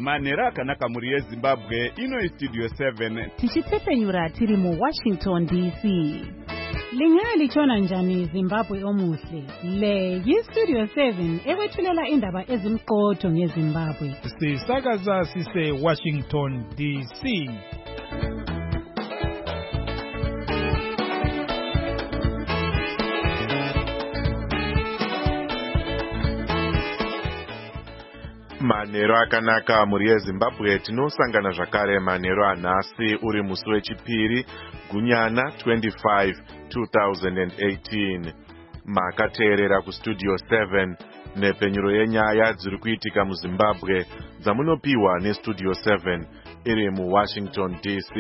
Manhero akanaka mhuri yeZimbabwe, ino Studio 7. Tichitsepenyura tiri muWashington DC. Lingalitshona njani Zimbabwe omuhle? Le yiStudio 7 ekwethulela indaba ezimqotho ngeZimbabwe. Sisakaza sise Washington DC. Manhero akanaka mhuri yeZimbabwe, tinosangana zvakare manhero anhasi uri musi wechipiri gunyana 25 2018. Makateerera kuStudio 7 nepenyuro yenyaya dziri kuitika muZimbabwe dzamunopiwa neStudio 7 iri muWashington DC.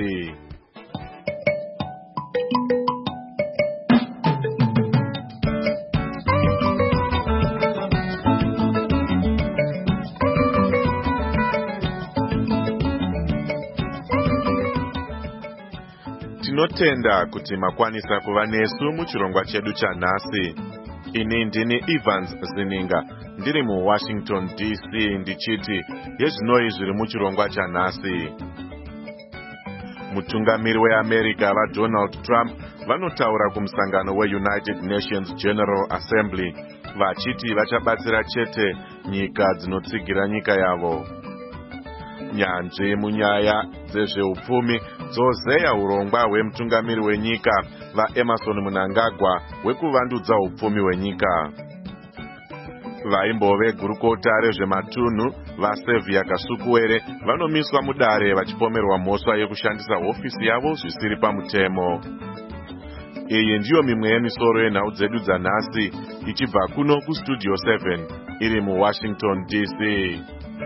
Tinotenda kuti makwanisa kuva nesu muchirongwa chedu chanhasi. Ini ndini Evans Zininga, ndiri muWashington DC ndichiti yezvinoi zviri muchirongwa chanhasi. Mutungamiri weAmerica vaDonald Trump vanotaura kumusangano weUnited Nations General Assembly vachiti vachabatsira chete nyika dzinotsigira nyika yavo. Nyanzvi munyaya dzezveupfumi dzozeya urongwa hwemutungamiri wenyika vaEmerson Mnangagwa hwekuvandudza upfumi hwenyika. Vaimbove gurukota rezvematunhu vaSevia Kasukuwere vanomiswa mudare vachipomerwa mhosva yekushandisa hofisi yavo zvisiri pamutemo. Iyi ndiyo mimwe yemisoro yenhau dzedu dzanhasi ichibva kuno kuStudio 7 iri muWashington DC.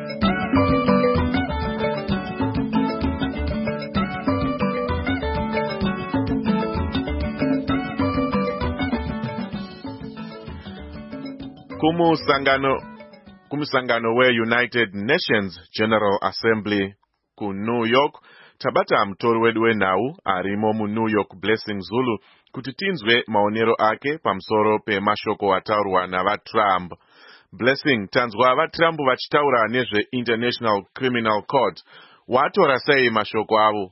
Kumusangano weUnited Nations General Assembly kuNew York, tabata mutori wedu wenhau arimo muNew York Blessing Zulu kuti tinzwe maonero ake pamusoro pemashoko ataurwa navaTrump. Blessing, tanzwa vaTrump vachitaura nezveInternational Criminal Court. Watora sei mashoko avo?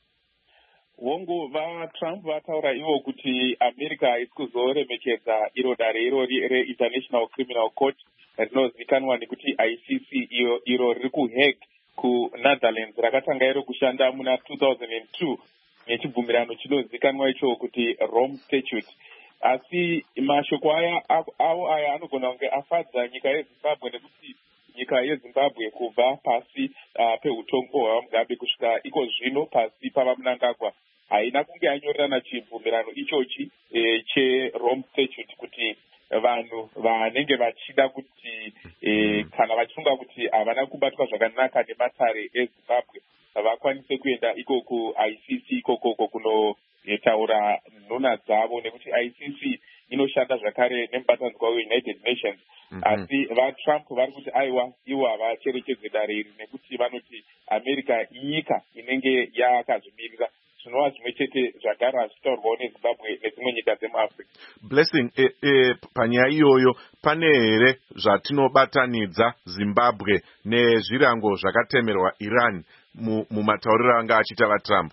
Wongo vaTrump vataura ivo kuti America iri kuzoremekedza iro dare irori reInternational Criminal Court rinozivikanwa nekuti ICC, iro riri kuHague kuNetherlands rakatanga iro kushanda muna 2002 nechibvumirano chinozivikanwa icho kuti Rome Statute. Asi mashoko aya anogona kunge afadza nyika yeZimbabwe nekuti nyika yeZimbabwe kubva pasi peutongo hwaMugabe kusvika iko zvino pasi pavaMnangagwa haina kunge anyorerana chibvumirano ichochi cheRome Statute kuti vanhu vanenge vachida kuti kana vachifunga kuti havana kubatwa zvakanaka nematare eZimbabwe vakwanise kuenda ikoko ICC ikoko kunotaura nhuna dzavo nekuti ICC inoshanda zvakare nemubatanidzwa weUnited Nations. Asi vaTrump vari kuti aiwa ivo havacherekedze dare iri nekuti vanoti America inyika inenge yakazvimirira zvinova zvimwe chete zvagara zvichitaurwawo neZimbabwe nedzimwe nyika dzemuAfrica. Blessing, panyaya iyoyo pane here zvatinobatanidza Zimbabwe nezvirango zvakatemerwa Iran mumatauriro anga achiita vaTrump?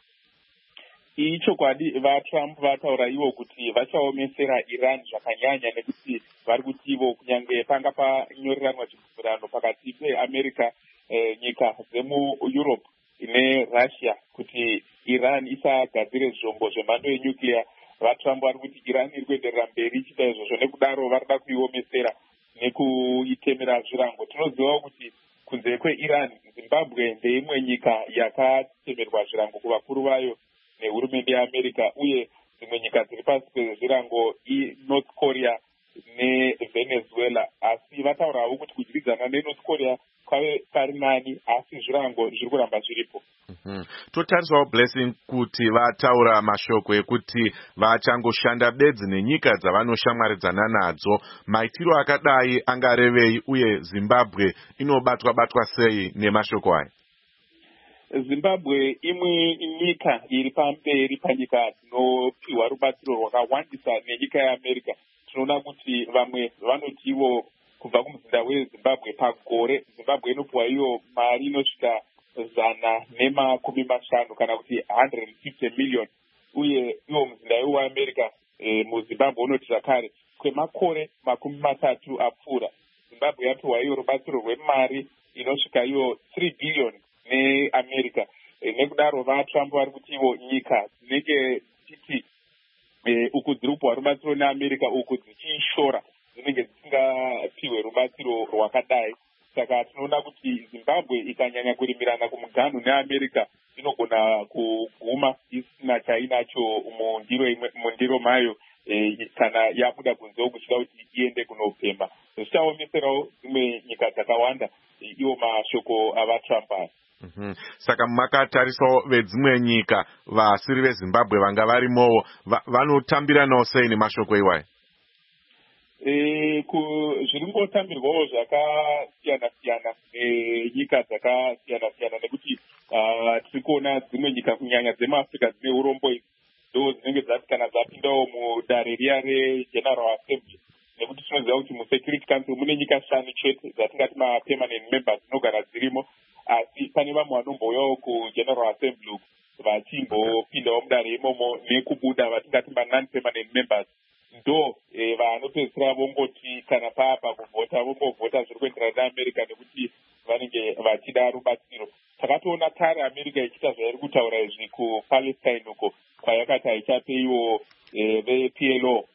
Ichokwadi vaTrump vataura ivo kuti vachaomesera Iran zvakanyanya nekuti vari kuti ivo kunyange panga panyoreranwa chibvumirano pakati peAmerica nyika dzemuEurope neRussia kuti Iran isagadzire zvombo zvemhando yenyuclear, vaTrump vari kuti Iran iri kuenderera mberi ichiita izvozvo, nekudaro varida kuiomesera nekuitemera zvirango. Tinozivawo kuti kunze kweIran, Zimbabwe ndeimwe nyika yakatemerwa zvirango kuvakuru vayo nehurumende yeAmerica, uye dzimwe nyika dziri pasi pezvirango iNorth Korea neVenezuela. Asi vataurawo kuti kudyidzana neNorth Korea kwave kari nani, asi zvirango zviri kuramba zviripo. Totarisawo Blessing kuti vataura mashoko ekuti vachangoshanda bedzi nenyika dzavanoshamwaridzana nadzo. Maitiro akadai angarevei uye Zimbabwe inobatwa sei nemashoko aya? Zimbabwe imwe nyika iri pamberi panyika dzinopiwa rubatsiro rwakawandisa nenyika yeAmerica. Tinoona kuti vamwe vanoti ivo kubva kumuzinda wezimbabwe pagore. Zimbabwe inopuwa iyo mari inosvika 150 kana kuti 150 million, uye iwo muzinda weAmerica muzimbabwe unoti zvakare kwemakore 30 apfuura Zimbabwe yapiwa iyo rubatsiro rwemari inosvika iyo 3 billion neAmerica. Nekudaro vaTrump vari kuti ivo nyika dzinenge dzichiti uku dziri kupiwa rubatsiro neAmerica uku dzichishora dzinenge dzisingapiwe rubatsiro rwakadai. Saka tinoona kuti Zimbabwe ikanyanya kurimirana kumuganhu neAmerica inogona kuguma isina chainacho mundiro mayo kana yabuda kunze kuchida kuti iende kunopemba. Zvichaomeserawo dzimwe nyika dzakawanda iwo mashoko avaTrump aya. Saka makatarisawo vedzimwe nyika vasiri veZimbabwe vanga varimowo vanotambiranawo sei nemashoko iwayo? Zviri kungotambirwawo zvakasiyana-siyana nyika dzakasiyana-siyana, nekuti tiri kuona dzimwe nyika kunyanya dzemuAfrica dzine urombo ndo dzinenge dzati kana dzapindawo mudare riya reGeneral Assembly, nekuti tinoziva kuti muSecurity Council mune nyika 5 chete dzatingati mapermanent members dzinogara dzirimo, asi pane vamwe vanombouyawo kuGeneral Assembly vachimbopindawo mudare imomo nekubuda vatingati non-permanent members. Ndo vanopedzisira vongoti kana papa kuvhota vongovhota zviri kuenderana neAmerica nekuti vanenge vachida rubatsiro. Takatoona kare America ichiita zvairi kutaura izvi kuPalestine uko kwayakati haichape iwo vePLO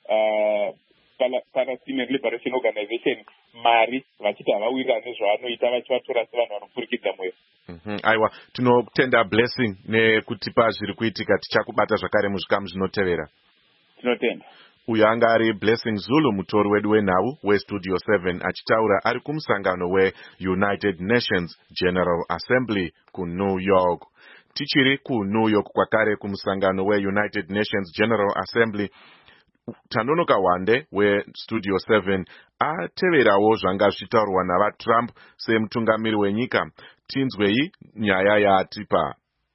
Palestinian Liberation Organization mari vachiti havawirirana nezvavanoita vachivatora sevanhu vanopfurikidza mweya. Aiwa, tinotenda Blessing nekutipa zviri kuitika. Tichakubata zvakare muzvikamu zvinotevera. Tinotenda. Uyo anga ari Blessing Zulu, mutori wedu wenhau weStudio 7, achitaura ari kumusangano weUnited Nations General Assembly kuNew York. Tichiri kuNew York kwakare kumusangano weUnited Nations General Assembly, Tanonoka Wande weStudio 7 ateverawo zvanga zvichitaurwa navaTrump semutungamiri wenyika. Tinzwei nyaya yaatipa.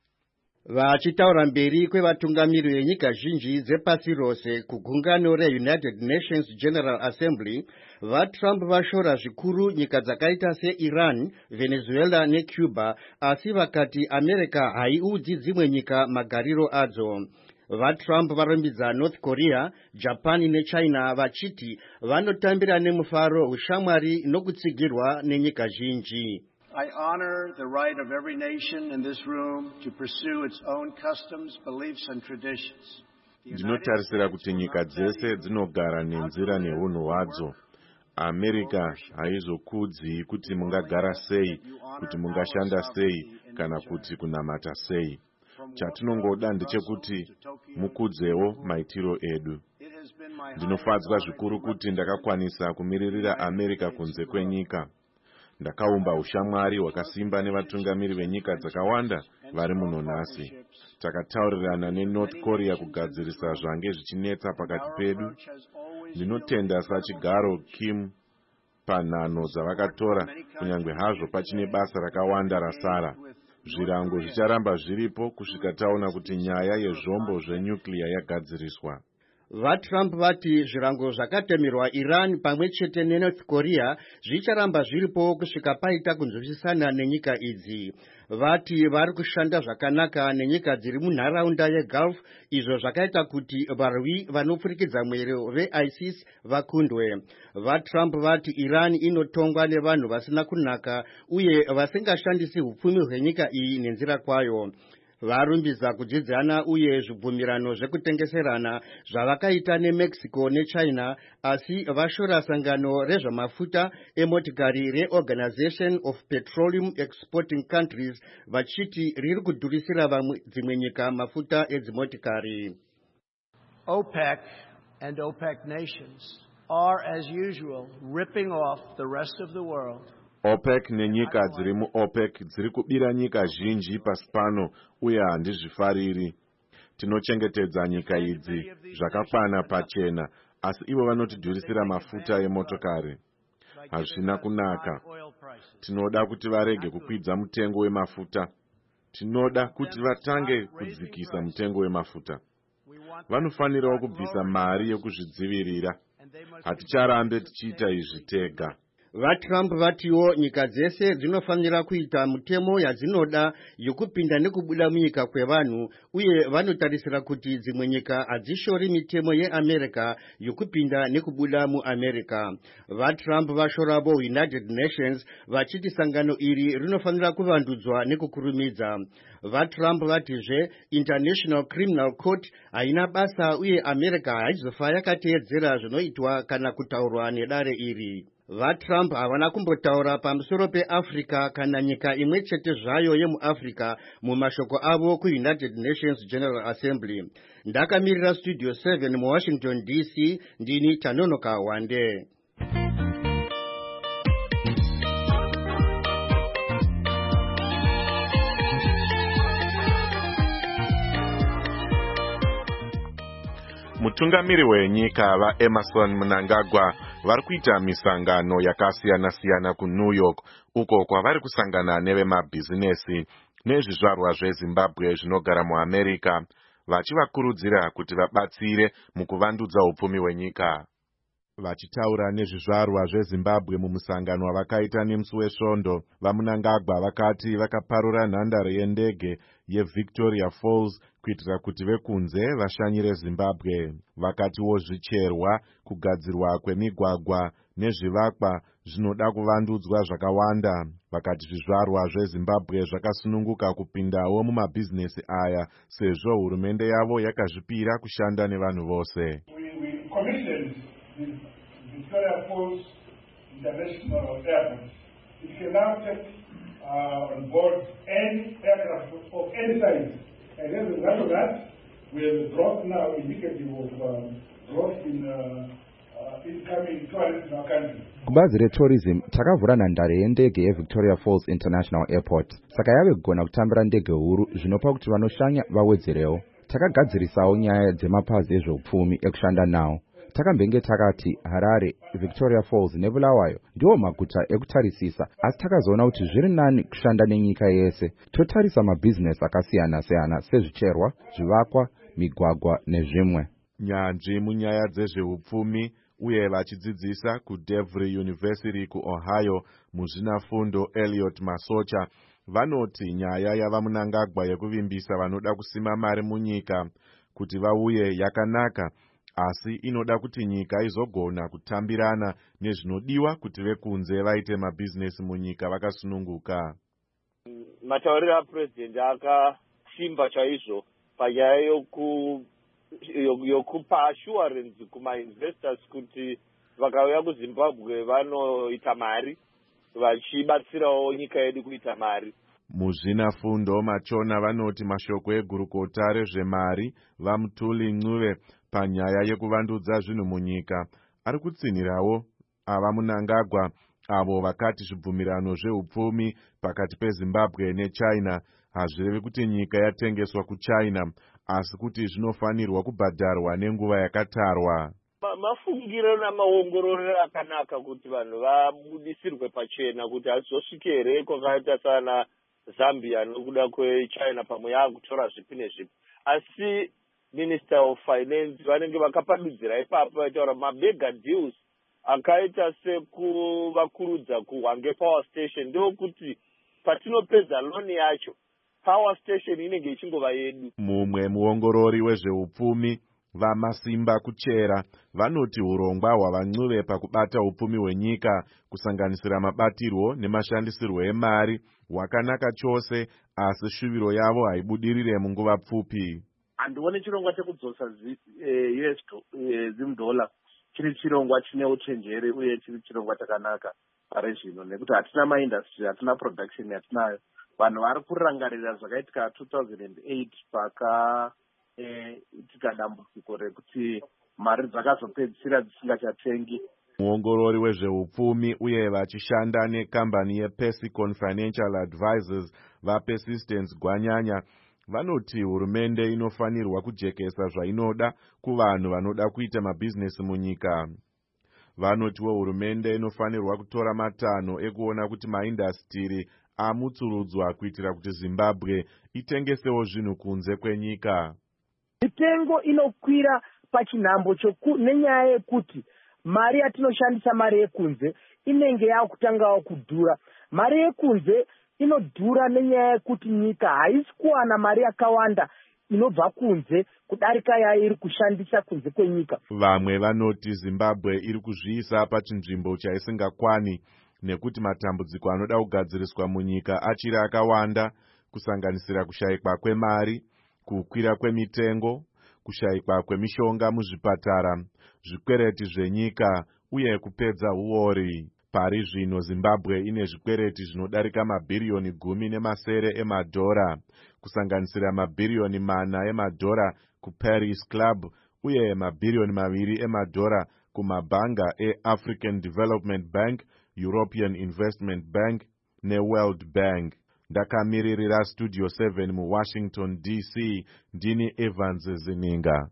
Vachitaura mberi kwevatungamiri venyika zhinji dzepasi rose kugungano reUnited Nations General Assembly, vaTrump vashora zvikuru nyika dzakaita seIran, Venezuela neCuba, asi vakati America haiudzi dzimwe nyika magariro adzo. VaTrump varumbidza North Korea, Japan neChina vachiti vanotambira nemufaro ushamwari nokutsigirwa nenyika zhinji. I honor the right of every nation in this room to pursue its own customs, beliefs and traditions. Ndinotarisira kuti nyika dzese dzinogara nenzira neunhu hwadzo. America haizokudzi kuti mungagara sei, kuti mungashanda sei, kana kuti kunamata sei. Chatinongoda ndechekuti mukudzewo maitiro edu. Ndinofadzwa zvikuru kuti ndakakwanisa kumiririra America kunze kwenyika. Ndakaumba ushamwari hwakasimba nevatungamiri venyika dzakawanda vari muno nhasi. Takataurirana neNorth Korea kugadzirisa zvange zvichinetsa pakati pedu. Ndinotenda sachigaro Kim panhano dzavakatora, kunyange hazvo pachine basa rakawanda rasara. Zvirango zvicharamba zviripo kusvika taona kuti nyaya yezvombo zvenyuclear yagadziriswa. VaTrump vati zvirango zvakatemerwa Iran pamwe chete neNorth Korea zvicharamba zviripo kusvika paita kunzwisisana nenyika idzi. Vati vari kushanda zvakanaka nenyika dziri munharaunda yeGulf, izvo zvakaita kuti varwi vanopfurikidza mwero veISIS vakundwe. VaTrump vati Iran inotongwa nevanhu vasina kunaka uye vasingashandisi hupfumi hwenyika iyi nenzira kwayo. Varumbidza kudzidzana uye zvibvumirano zvekutengeserana zvavakaita neMexico neChina, asi vashora sangano rezvamafuta emotikari reOrganization of Petroleum Exporting Countries vachiti riri kudhurisira dzimwe nyika mafuta edzimotikari. OPEC and OPEC nations are as usual ripping off the rest of the world. OPEC nenyika dziri muOPEC dziri kubira nyika zhinji pasi pano uye handizvifariri. Tinochengetedza nyika idzi zvakakwana pachena, asi ivo vanotidhurisira mafuta emotokari. Hazvina kunaka. Tinoda kuti varege kukwidza mutengo wemafuta. Tinoda kuti vatange kudzikisa mutengo wemafuta. Vanofanirawo kubvisa mari yekuzvidzivirira. Haticharambe tichiita izvi tega. VaTrump vatiwo nyika dzese dzinofanira kuita mutemo yadzinoda yokupinda nekubuda munyika kwevanhu, uye vanotarisira kuti dzimwe nyika hadzishori mitemo yeAmerica yokupinda nekubuda muAmerica. VaTrump vashoravo United Nations vachiti sangano iri rinofanira kuvandudzwa nekukurumidza. VaTrump vatizve International Criminal Court haina basa uye America haizofa yakateedzera zvinoitwa kana kutaurwa nedare iri. VaTrump havana kumbotaura pamusoro peAfrica kana nyika imwe chete zvayo yemuAfrica mumashoko avo kuUnited Nations General Assembly. Ndakamirira Studio 7 muWashington DC, ndini Tanonoka Wande. Mutungamiri wenyika vaEmerson Mnangagwa vari kuita misangano yakasiyana-siyana kuNew York, uko kwavari kusangana nevemabhizinesi nezvizvarwa zveZimbabwe zvinogara muAmerica, vachivakurudzira kuti vabatsire mukuvandudza upfumi hwenyika. Vachitaura nezvizvarwa zveZimbabwe mumusangano wavakaita nemusi wesvondo, vaMnangagwa vakati vakaparura nhandare yendege yeVictoria Falls kuitira kuti vekunze vashanyire Zimbabwe. Vakatiwo zvicherwa, kugadzirwa kwemigwagwa nezvivakwa zvinoda kuvandudzwa zvakawanda. Vakati zvizvarwa zveZimbabwe zvakasununguka kupindawo mumabhizinesi aya sezvo hurumende yavo yakazvipira kushanda nevanhu vose. Victoria Falls International Airport. It can now take on board any aircraft of any size. And as a result of that, we have a drop now indicative of growth in incoming tourists in our country. Kubazi retourism takavhura nhandare yendege yeVictoria Falls International Airport. Saka yave kugona kutambira ndege huru zvinopa kuti vanoshanya vawedzerewo. Takagadzirisawo nyaya dzemapazi ezveupfumi ekushanda nawo. Takambenge takati Harare, Victoria Falls neBulawayo ndiwo maguta ekutarisisa, asi takazoona kuti zviri nani kushanda nenyika yese. Totarisa mabhizinesi akasiyana-siyana sezvicherwa, zvivakwa, migwagwa nezvimwe. Nyanzvi munyaya dzezveupfumi uye vachidzidzisa kuDevry University kuOhio muzvinafundo Elliot Masocha vanoti nyaya yavaMnangagwa yekuvimbisa vanoda kusima mari munyika kuti vauye yakanaka, asi inoda kuti nyika izogona kutambirana nezvinodiwa kuti vekunze vaite mabhizinesi munyika vakasununguka. Matauriro aPresident akasimba chaizvo panyaya yokupa assurance kumainvestors kuti vakauya kuZimbabwe vanoita mari, vachibatsirawo nyika yedu kuita mari. Muzvinafundo Machona vanoti mashoko egurukota rezvemari vaMutuli Ncube panyaya yekuvandudza zvinhu munyika ari kutsinhirawo avaMnangagwa avo vakati zvibvumirano zveupfumi pakati peZimbabwe neChina hazvirevi kuti nyika yatengeswa kuChina, asi kuti zvinofanirwa kubhadharwa nenguva yakatarwa. Mafungiro namaongororo akanaka kuti vanhu vabudisirwe pachena kuti hazosvike here kwakaita sana Zambia nokuda kweChina pamwe yakutora zvipi nezvipi. Asi Minister of Finance vanenge vakapadudzira ipapo vataura mabega deals akaita sekuvakurudza kuHwange Power Station ndokuti patinopedza loan yacho power station inenge ichingova yedu. Mumwe muongorori wezveupfumi vaMasimba Kuchera vanoti urongwa hwavaNcube pakubata upfumi hwenyika kusanganisira mabatirwo nemashandisirwo emari hwakanaka chose, asi shuviro yavo haibudirire munguva pfupi. Handione chirongwa chekudzosa Zim dollar chiri chirongwa chine uchenjeri uye chiri chirongwa chakanaka pare zvino, nekuti hatina maindustry, hatina production yatinayo. Vanhu vari kurangarira zvakaitika 2008 pakaitika dambudziko rekuti mari dzakazopedzisira dzisingachatengi. Muongorori wezveupfumi uye vachishanda nekambani yePesicon Financial Advisors vaPersistence Gwanyanya vanoti hurumende inofanirwa kujekesa zvainoda kuvanhu vanoda kuita mabhizinesi munyika. Vanotiwo hurumende inofanirwa kutora matanho ekuona kuti maindastiri amutsurudzwa kuitira kuti Zimbabwe itengesewo zvinhu kunze kwenyika. Mitengo inokwira pachinhambo nenyaya yekuti mari yatinoshandisa mari yekunze inenge yakutangawo kudhura. Mari yekunze inodhura nenyaya yekuti nyika haisi kuwana mari yakawanda inobva kunze kudarika yairi kushandisa kunze kwenyika. Vamwe vanoti Zimbabwe iri kuzviisa pachinzvimbo chaisingakwani nekuti matambudziko anoda kugadziriswa munyika achiri akawanda, kusanganisira kushayikwa kwemari, kukwira kwemitengo, kushayikwa kwemishonga muzvipatara, zvikwereti zvenyika uye kupedza uori. Pari zvino Zimbabwe ine zvikwereti zvinodarika mabhiriyoni 10 emadhora, kusanganisira mabhiriyoni 4 emadhora kuParis Club uye mabhiriyoni 2 emadhora kumabhanga eAfrican Development Bank, European Investment Bank neWorld Bank. Ndakamiririra Studio 7 muWashington DC, ndini Evans Zininga.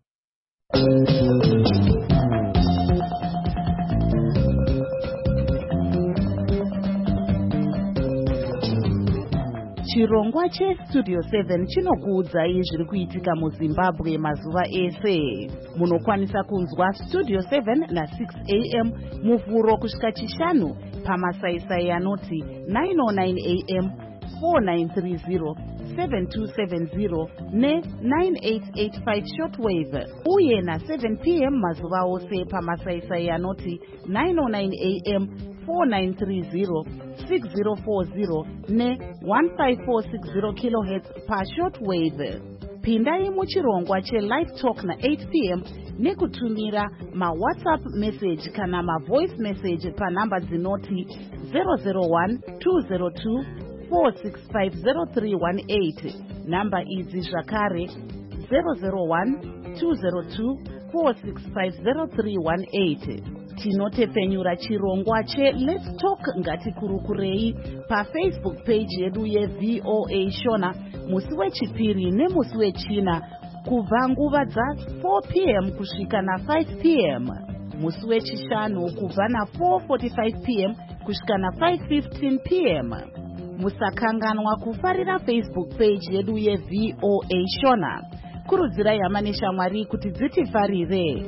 Chirongwa cheStudio 7 chinokuudzai zviri kuitika muZimbabwe mazuva ese. Munokwanisa kunzwa Studio 7 na6 am muvhuro kusvika chishanu pamasaisai anoti 909 am, 4930, 7270 ne9885 shortwave, uye na7 pm mazuva ose pamasaisai anoti 909 am, 4930, 6040 ne1546 kHz pashortwave. Pindai muchirongwa chelive talk na8 pm nekutumira mawhatsapp message kana mavoice message panhamba dzinoti 001 202 4650318. Namba idzi zvakare 001 202 4650318. Tinotepfenyura chirongwa cheLet's Talk ngatikurukurei paFacebook page yedu yeVOA Shona musi wechipiri nemusi wechina kubva nguva dza4 pm kusvika na5 pm, musi wechishanu kubva na4:45 pm kusvika na5:15 pm. Musakanganwa kufarira Facebook page yedu yeVOA Shona. Kurudzirai hama neshamwari kuti dzitifarire.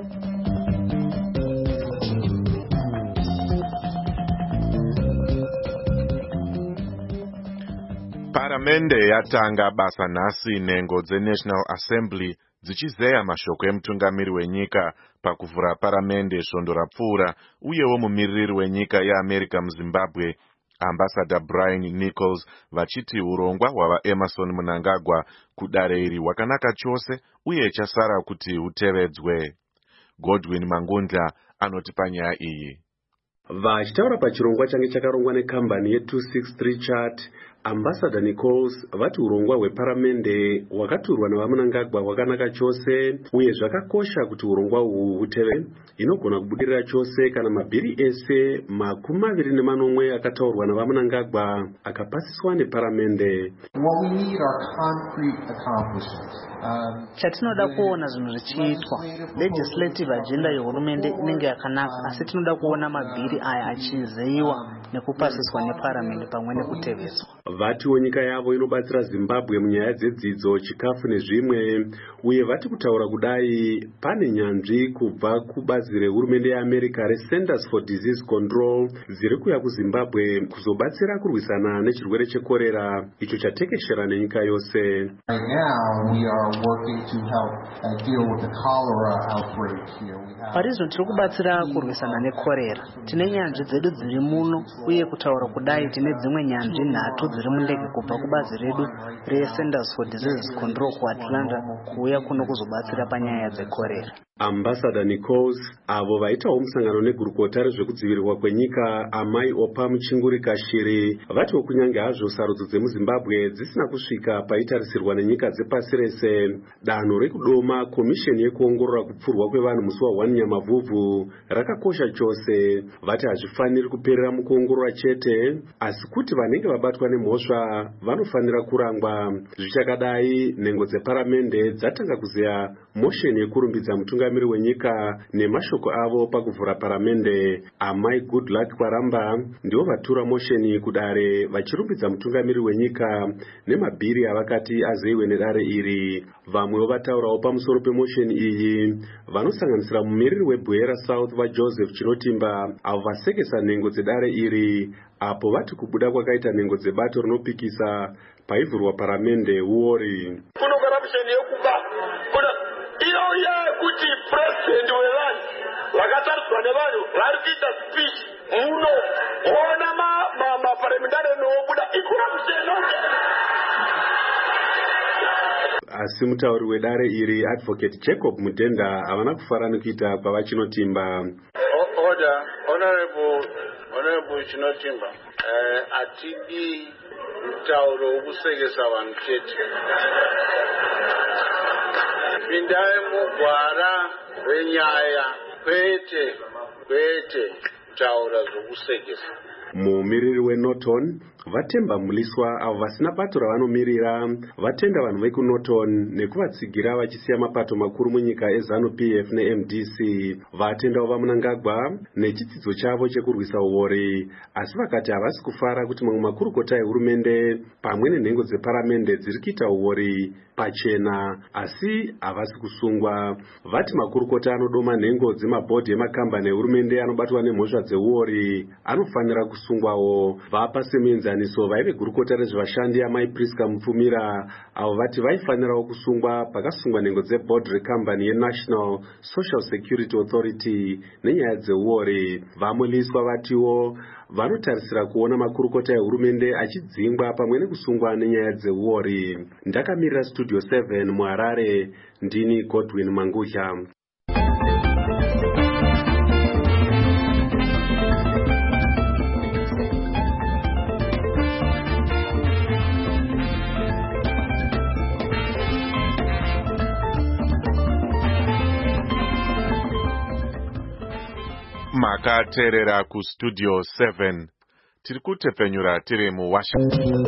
Paramende yatanga basa nhasi nhengo dzeNational Assembly dzichizeya mashoko emutungamiri wenyika pakuvhura paramende svondo rapfuura, uyewo mumiririri wenyika yeAmerica muZimbabwe Ambassador Brian Nichols vachiti urongwa hwavaEmerson Mnangagwa kudare iri hwakanaka chose uye chasara kuti hutevedzwe. Godwin Mangundla anoti panyaya iyi. Vachitaura pachirongwa change chakarongwa nekambani ye263 Chart, Ambassador Nichols vati urongwa hweparamende hwakaturwa navaMnangagwa hwakanaka chose uye zvakakosha kuti urongwa uhu huteve. Inogona kubudirira chose kana mabhiri ese 24 akataurwa navaMnangagwa akapasiswa neparamende. Chatinoda kuona zvinhu zvichiitwa. Legislative agenda yehurumende inenge yakanaka, asi tinoda kuona mabhiri aya achizeiwa nekupasiswa neparamende pamwe nekutevedzwa. Vatiwo nyika yavo inobatsira Zimbabwe munyaya dzedzidzo, chikafu nezvimwe, uye vati kutaura kudai pane nyanzvi kubva kubazi rehurumende yeAmerica reCenters for Disease Control dziri kuya kuZimbabwe kuzobatsira kurwisana nechirwere chekorera icho chatekeshera nenyika yose. Right now we are working to help deal with the cholera outbreak here. Parizvo tiri kubatsira kurwisana nekorera. Tine nyanzvi dzedu dziri muno, uye kutaura kudai tine dzimwe nyanzvi 3 dziri mundege kubva kubazi redu reCenters for Disease Control kuAtlanta kuuya kuno kuzobatsira panyaya dzekorera. Ambassador Nichols avo vaitawo musangano negurukota rezvekudzivirirwa kwenyika Amai Opa Muchingurika Shiri vatiwo kunyange hazvo sarudzo dzemuZimbabwe dzisina kusvika paitarisirwa nenyika dzepasi rese, danho rekudoma komisheni yekuongorora kupfurwa kwevanhu musi wa1 Nyamavhuvhu rakakosha chose. Vati hazvifaniri kuperera mukuongorora chete, asi kuti vanenge vabatwa nemhosva mhosva vanofanira kurangwa. Zvichakadai, nhengo dzeparamende dzatanga kuziya mosheni yekurumbidza mutungamiri wenyika nemashoko avo pakuvhura paramende. Amai Goodluck Kwaramba ndivo vatura mosheni kudare vachirumbidza mutungamiri wenyika nemabhiri avakati azeyiwe nedare iri. Vamwewo vataurawo pamusoro pemosheni iyi vanosanganisira mumiriri weBwera South vaJoseph Chinotimba avo vasekesa nhengo dzedare iri apo vati kubuda kwakaita nhengo dzebato rinopikisa paivhurwa paramende uori. Kuno corruption yokuba kuna iyo yekuti president wevanhu vakatariswa nevanhu vari kuita speech muno ona maparliamentari nobuda icorruption. Asi mutauri wedare iri Advocate Jacob Mudenda havana kufara nekuita kwavachinotimba. Honorable Chinotimba, atidi mutauro wokusekesa vanhu chete. Pindai mugwara renyaya kwete taura zvokusekesa. Mumiriri weNorton vatemba Muliswa avo vasina bato ravanomirira vatenda vanhu vekuNorton nekuvatsigira vachisiya mapato makuru munyika eZANU-PF neMDC. Vatendawo vaMunangagwa nechidzidzo chavo chekurwisa uori, asi vakati havasi kufara kuti mamwe makurukota ehurumende pamwe nenhengo dzeparamende dziri kuita uori pachena asi havasi kusungwa. Vati makurukota anodoma nhengo dzemabhodhi emakambani ehurumende anobatwa nemhosva dzeuori anofanira kusungwawo. Vapa semuenzaniso vaive gurukota rezvevashandi amai Priska Mupfumira avo vati vaifanirawo kusungwa pakasungwa nhengo dzebhodhi rekambani yeNational Social Security Authority nenyaya dzeuori. VaMuliswa vatiwo vanotarisira kuona makurukota ehurumende achidzingwa pamwe nekusungwa nenyaya dzeuori. Ndakamirira Studio 7 muHarare, ndini Godwin Mangudya. Makateerera ku Studio 7 tiri kutepfenyura tiri muWashington.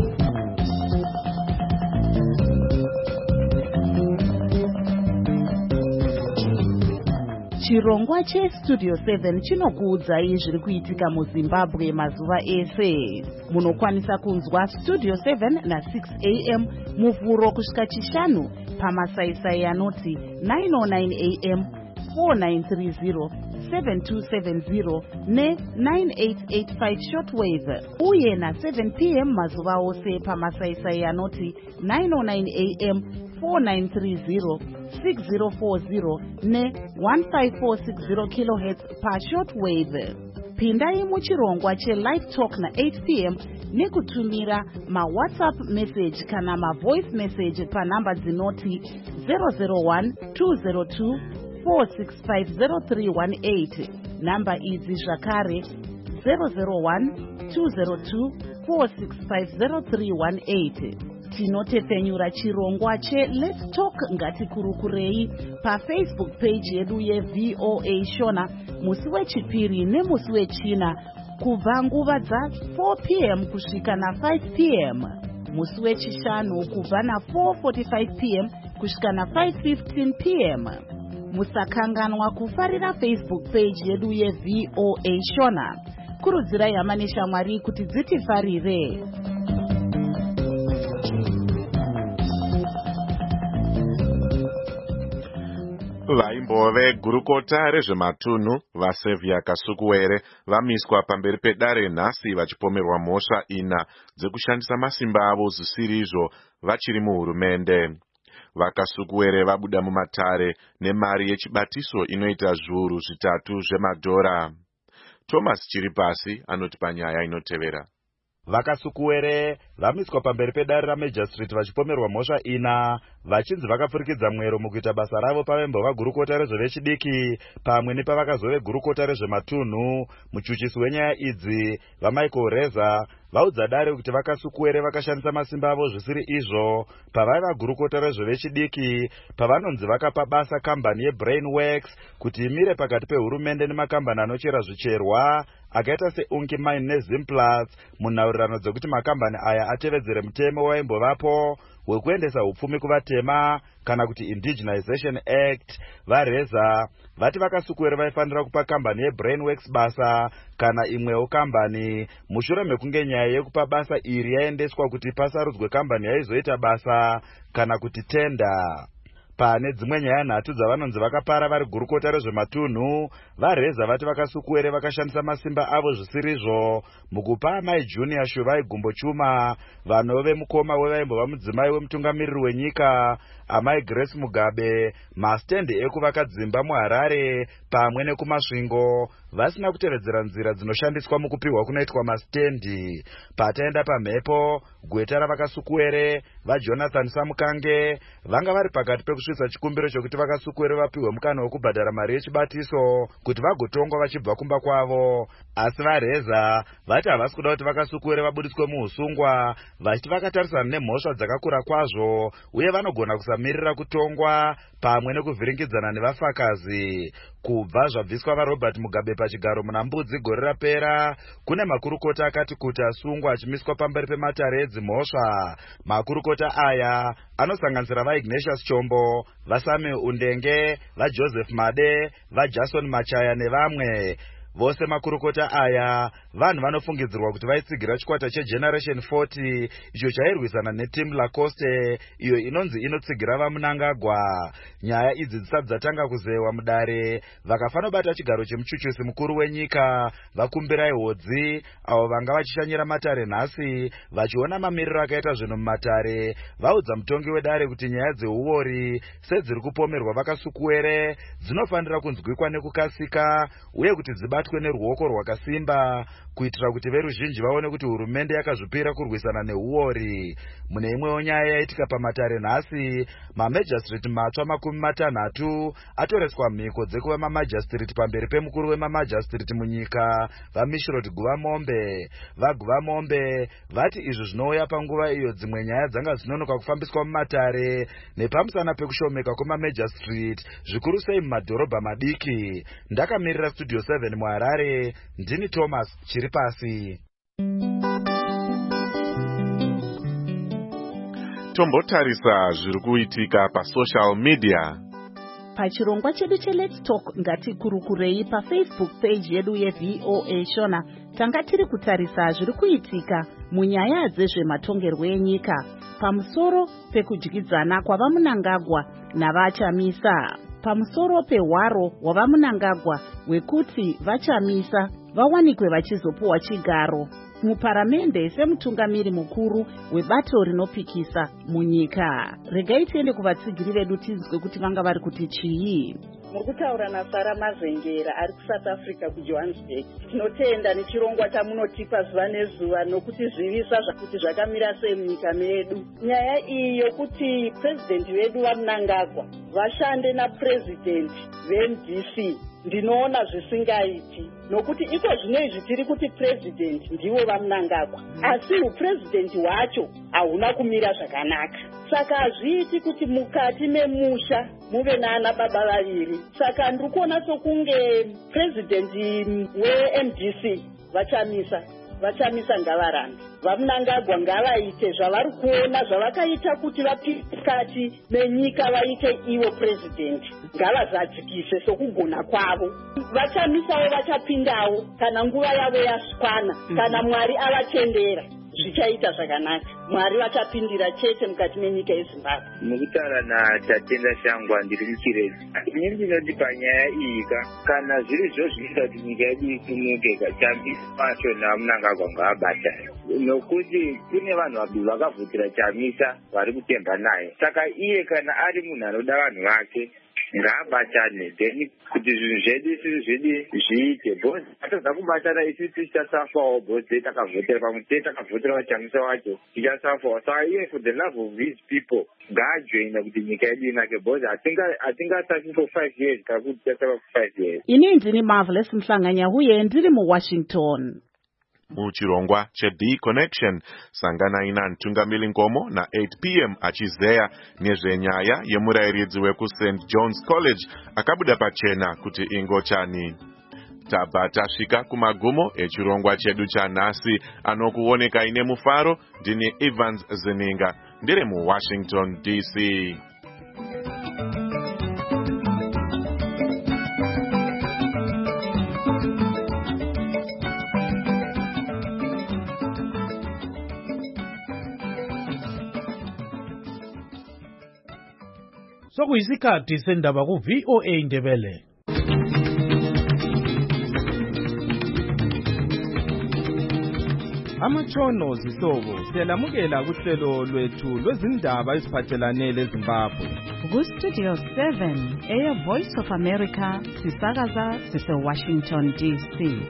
Chirongwa cheStudio 7 chinokuudzai zviri kuitika muZimbabwe mazuva ese. Munokwanisa kunzwa Studio 7 na6 AM muvhuro kusvika chishanu pamasaisai anoti 909 AM, 4930, 7270 ne9885 shortwave uye na7 PM mazuva ose pamasaisai anoti 909 AM, 4930, 6040 ne1546 kHz pashortwave. Pindai muchirongwa chelive talk na8 PM nekutumira mawhatsapp message kana mavoice message panhamba dzinoti 001 202 4650318. Namba idzi zvakare 001 202 4650318. Tinotepfenyura chirongwa cheLet's Talk ngatikurukurei paFacebook page yedu yeVOA Shona musi wechipiri nemusi wechina kubva nguva dza4 PM kusvika na5 PM, musi wechishanu kubva na4:45 PM kusvika na5:15 PM. Musakanganwa kufarira Facebook page yedu yeVOA Shona. Kurudzirai hama neshamwari kuti dzitifarire. Vaimbove gurukota rezvematunhu vaSevia Kasukuwere vamiswa pamberi pedare nhasi vachipomerwa mhosva 4 dzekushandisa masimba avo zvisiri izvo vachiri muhurumende. VaKasukuwere vabuda mumatare nemari yechibatiso inoita zviuru 3 zvemadhora. Thomas Chiripasi anoti panyaya inotevera. VaKasukuwere vamiswa pamberi pedare raMajor Street vachipomerwa mhosva 4 vachinzi vakapfurikidza mwero mukuita basa ravo pavembova gurukota rezvevechidiki pamwe nepavakazove gurukota rezvematunhu. Muchuchisi wenyaya idzi vaMichael Reza vaudza dare kuti VaKasukuwere vakashandisa masimba avo zvisiri izvo pavaiva gurukota rezvevechidiki pavanonzi vakapa basa kambani yeBrainworks kuti imire pakati pehurumende nemakambani anochera zvicherwa akaita seUnki Mine neZimplats munhaurirano dzekuti makambani aya atevedzere mutemo waimbovapo wekuendesa upfumi kuvatema kana kuti Indigenization Act. Vareza vati vakasukuwere vaifanira kupa kambani yeBrainworks basa kana imwewo kambani mushure mekunge nyaya yekupa basa iri yaendeswa kuti pasarudzwe kambani yaizoita basa kana kuti tenda. Pane dzimwe nyaya nhatu dzavanonzi vakapara vari gurukota rezvematunhu, Vareza vati vakasukuwere vakashandisa masimba avo zvisirizvo mukupa amai Junior Shuvai Gumbo Chuma, vanove mukoma wevaimbova mudzimai wemutungamiriri wenyika amai Grace Mugabe, masitendi ekuvaka dzimba muHarare pamwe nekumasvingo, vasina kutevedzera nzira dzinoshandiswa mukupiwa kunoitwa masitendi. Pataenda pamhepo, gweta ravakasukuwere vaJonathan Samukange vanga vari pakati pekusvitsa chikumbiro chokuti vakasukuwere vapiwe mukana wekubhadhara mari yechibatiso kuti vagotongwa vachibva kumba kwavo. Asi Vareza vati havasi kuda kuti vakasukuwere vabudiswe muusungwa, vachiti vakatarisana nemhosva dzakakura kwazvo uye vanogona kusamirira kutongwa pamwe nekuvhiringidzana nevafakazi. Kubva zvabviswa vaRobert Mugabe pachigaro muna Mbudzi gore rapera, kune makurukota akati kuti asungwa achimiswa pamberi pematare edzimhosva. Makurukota aya anosanganisira vaIgnatius Chombo, vaSamuel Undenge, vaJoseph Made, vaJason Machaya nevamwe. Vose makurukota aya vanhu vanofungidzirwa kuti vaitsigira chikwata cheGeneration 40 icho chairwisana neTeam Lacoste iyo inonzi inotsigira vaMunangagwa. Nyaya idzi dzisati dzatanga kuzewa mudare, vakafanobata chigaro chemuchuchusi mukuru wenyika vakumbirai hodzi avo vanga vachishanyira matare nhasi vachiona mamiriro akaita zvinhu mumatare, vaudza mutongi wedare kuti nyaya dzeuori sedziri kupomerwa vakasukuwere dzinofanira kunzwikwa nekukasika uye kuti dzibatwe neruoko rwakasimba kuitira kuti veruzhinji vaone kuti hurumende yakazvipira kurwisana neuori. Mune imwewo nyaya yaitika pamatare nhasi, mamajistireti matsva 60 atoreswa mhiko dzekuva mamajistireti pamberi pemukuru wemamajistireti munyika vaMishrod Guvamombe. VaGuvamombe vati izvi zvinouya panguva iyo dzimwe nyaya dzanga dzinonoka kufambiswa mumatare nepamusana pekushomeka kwemamajistireti zvikuru sei mumadhorobha madiki. Ndakamirira Studio 7 muHarare, ndini Thomas Chiripasi. Tombotarisa zviri kuitika pasocial media. Pachirongwa chedu cheLet's Talk ngatikurukurei paFacebook page yedu yeVOA Shona tanga tiri kutarisa zviri kuitika munyaya dzezvematongerwo enyika pamusoro pekudyidzana kwavaMunangagwa navaChamisa, pamusoro pehwaro hwavaMunangagwa hwekuti vaChamisa vawanikwe vachizopuwa chigaro muparamende semutungamiri mukuru webato rinopikisa munyika. Regai tiende kuvatsigiri vedu tinzwe kuti vanga vari kuti chii. Muri kutaura naSara Mazengera ari kuSouth Africa kuJohannesburg. Tinotenda nechirongwa chamunotipa zuva nezuva nokuti zvivisa zvakuti zvakamira sei munyika medu. Nyaya iyi yokuti president wedu vaMunangagwa vashande napresident veMDC ndinoona zvisingaiti, nokuti iko zvinoizvi tiri kuti president ndivo vaMunangagwa asi upresident hwacho hauna kumira zvakanaka. Saka hazviiti kuti mukati memusha muve naana baba vaviri. Saka ndiri kuona sokunge president weMDC vaChamisa ngavarambe, vaMunangagwa ngavaite zvavari kuona zvavakaita kuti vapikati menyika vaite ivo president, ngavazadzikise sokugona kwavo. VaChamisawo vachapindawo kana nguva yavo yaswana, kana Mwari avatendera zvichaita zvakanaka. Mwari vachapindira chete mukati menyika yeZimbabwe. Mukutaura naTatenda Shangwa ndiri muChirezi. Inini ndinoti panyaya iyi kana zviri zvo zvinoita kuti nyika yedu isimuke, Chamisa wacho naMunangagwa ngavabatane, nokuti kune vanhu vabvi vakavhutira Chamisa vari kutemba naye. Saka iye kana ari munhu anoda vanhu vake ngaabatane, then kuti zvinhu zvedu isiri zvedu zviite. Bhozi atodza kubatana isi tichasafawo, bhozi takavhotera pamwe takavhotera vaChamisa wacho tichasafawo. Saka iye for the love of these people ngaajoina kuti nyika yedu inake, bhozi hatingasati for 5 years kana kuti tichasava for 5 years. Ini ndini Marvelous Mhlanganya uye ndiri muWashington. Muchirongwa cheD Connection sanganai naMtungamiri Ngomo na8 p.m. achizeya nezvenyaya yemurayiridzi weku St. John's College akabuda pachena kuti ingochani. tabva tasvika kumagumo echirongwa chedu chanhasi. Anokuoneka ine mufaro ndini Evans Zeninga ndiri muWashington DC. Sokuyisikhathi sendaba ku VOA Ndebele. Amatshono zihlobo siyalamukela kuhlelo lwethu lwezindaba eziphathelane leZimbabwe. Ku-Studio 7 Air Voice of America sisakaza sise-Washington DC.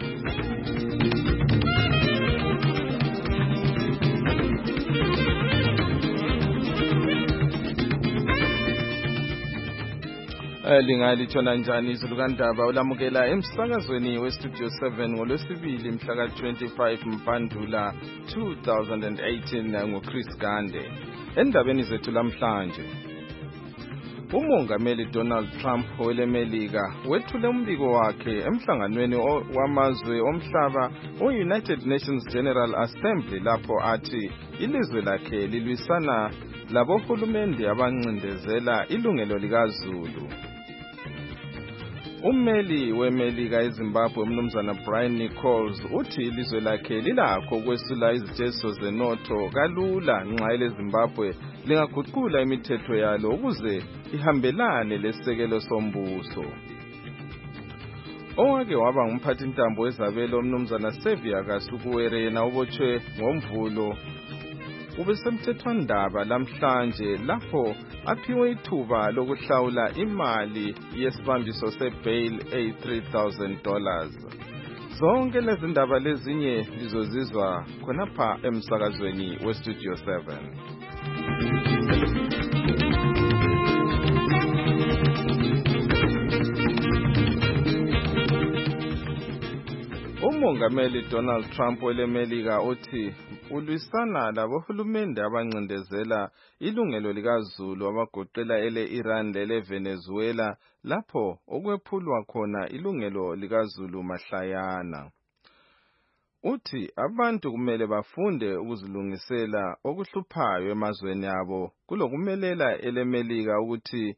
Lingalithona njani izulu kandaba ulamukela emsakazweni weStudio 7 ngolwesibili mhla ka-25 Mpandula 2018 nguChris Gande. Endabeni zethu lamhlanje, uMongameli Donald Trump welemelika wethule umbiko wakhe emhlanganweni wamazwe omhlaba we-United Nations General Assembly lapho athi ilizwe lakhe lilwisana labohulumende abancindezela ilungelo likaZulu. Ummeli wemelika eZimbabwe umnumzana Brian Nichols uthi ilizwe lakhe lilakho ukwesula iziteso zenotho kalula nxa leZimbabwe lingaguqula imithetho yalo ukuze ihambelane lesekelo sombuso. Owake waba ngumphathintambo wezabelo umnumzana Xavier Kasukuwere yena ubotshwe ngomvulo ubesemthethwandaba lamhlanje lapho aphiwe ithuba lokuhlawula imali yesibambiso sebail $3,000. Zonke lezi ndaba lezinye lizozizwa khonapha emsakazweni weStudio 7. uMongameli Donald Trump welemelika uthi ulwisana labohulumende abancindezela ilungelo likaZulu abagoqela ele-Iran lele-Venezuela lapho okwephulwa khona ilungelo likaZulu mahlayana. Uthi abantu kumele bafunde ukuzilungisela okuhluphayo emazweni abo kulokumelela elemelika ukuthi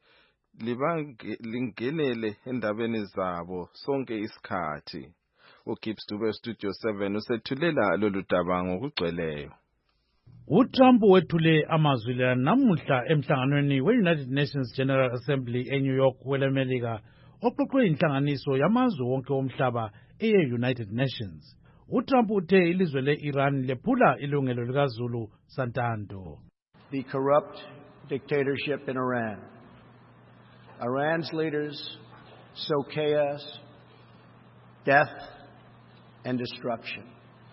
lingenele endabeni zabo sonke isikhathi. uGibbs Dube Studio 7 usethulela lolu daba ngokugcweleyo. uTrump wethule amazwi la namuhla emhlanganweni we-United Nations General Assembly eNew York welemelika oqoqwe inhlanganiso yamazwe wonke omhlaba eye-United Nations. uTrump uthe ilizwe le-Iran lephula ilungelo likaZulu santando. The corrupt dictatorship in Iran. Iran's leaders sow chaos, death, and destruction.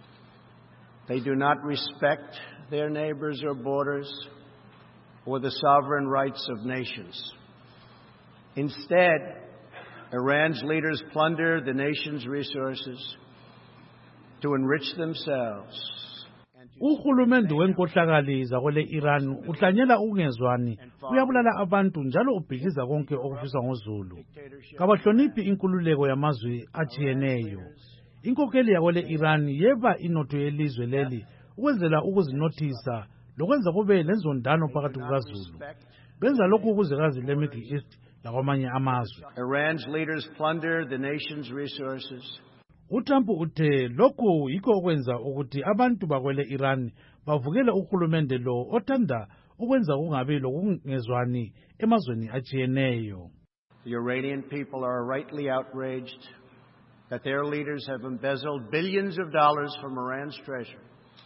They do not respect their neighbors or borders or the sovereign rights of nations. Instead, Iran's leaders plunder the nation's resources to enrich themselves. Uhulumende wenkohlakali zakwele Iran uhlanyela ukungezwani, uyabulala abantu njalo ubhikiza konke okufiswa ngoZulu. Kabahloniphi inkululeko yamazwe ajiyeneyo. Inkokheli yakwele Iran yeba inotho yelizwe leli ukwenzela ukuzinothisa lokwenza kube lenzondano phakathi kukaZulu. Benza lokhu ukuzekazi le-Middle East lakwamanye amazwe. Iran's leaders plunder the nation's resources. uTrump uthe lokhu yikho okwenza ukuthi abantu bakwele Iran bavukele uhulumende lo othanda ukwenza kungabi lokungezwani emazweni ajiyeneyo. The Iranian people are rightly outraged that their leaders have embezzled billions of dollars from Iran's treasury,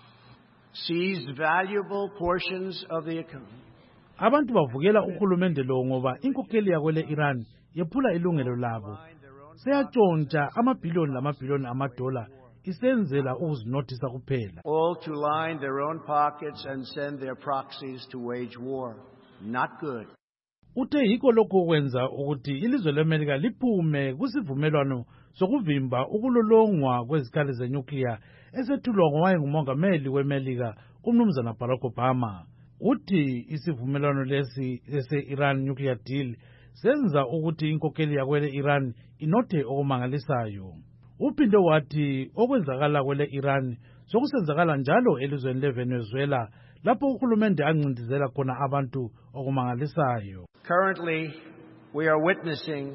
seized valuable portions of the economy. Abantu bavukela uhulumende lo ngoba inkokheli yakwele Iran yephula ilungelo labo. Seyatshontsha amabhiliyoni lamabhiliyoni amadola isenzela ukuzinothisa kuphela. All to line their own pockets and send their proxies to wage war. Not good. Uthe yikho lokho okwenza ukuthi ilizwe leMelika liphume kusivumelwano sokuvimba ukulolongwa kwezikhali zenyukliya esethulwa ngowayengumongameli weMelika umnumzana Barack Obama. Uthi isivumelwano lesi ese-Iran nuclear deal senza ukuthi inkokheli yakwele Iran inothe okumangalisayo. Uphinde wathi okwenzakala kwele Iran sokusenzakala njalo elizweni leVenezuela lapho uhulumende ancindezela khona abantu okumangalisayo. Currently, we are witnessing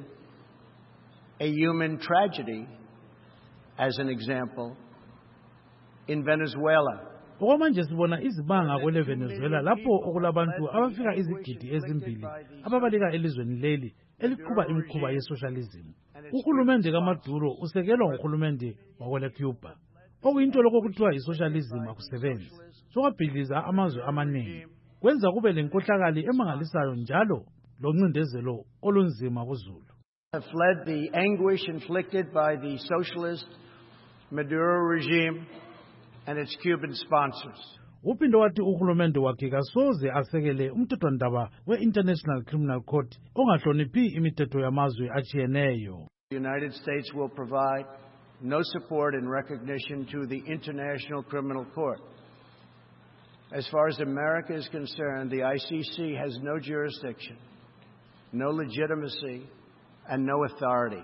a human tragedy, as an example, in Venezuela. Okwamanje sibona izibanga kwele Venezuela lapho okulabantu abafika izigidi ezimbili ababalika elizweni leli eliqhuba imikhuba ye-socialism. Uhulumende kaMaduro usekelwa nguhulumende wakwele Cuba. Okuyinto lokho kuthiwa yi-socialism akusebenzi. Sokwabhidliza amazwe amaningi. Kwenza kube lenkohlakali emangalisayo njalo loncindezelo olunzima kuzulu. Have fled the anguish inflicted by the socialist Maduro regime and its Cuban sponsors. Uphinde wathi uhulumende wakhe kasoze asekele umthethwandaba we-International Criminal Court ongahloniphi imithetho yamazwe achiyeneyo. The United States will provide no support and recognition to the International Criminal Court. As far as America is concerned, the ICC has no jurisdiction, no legitimacy, and no authority.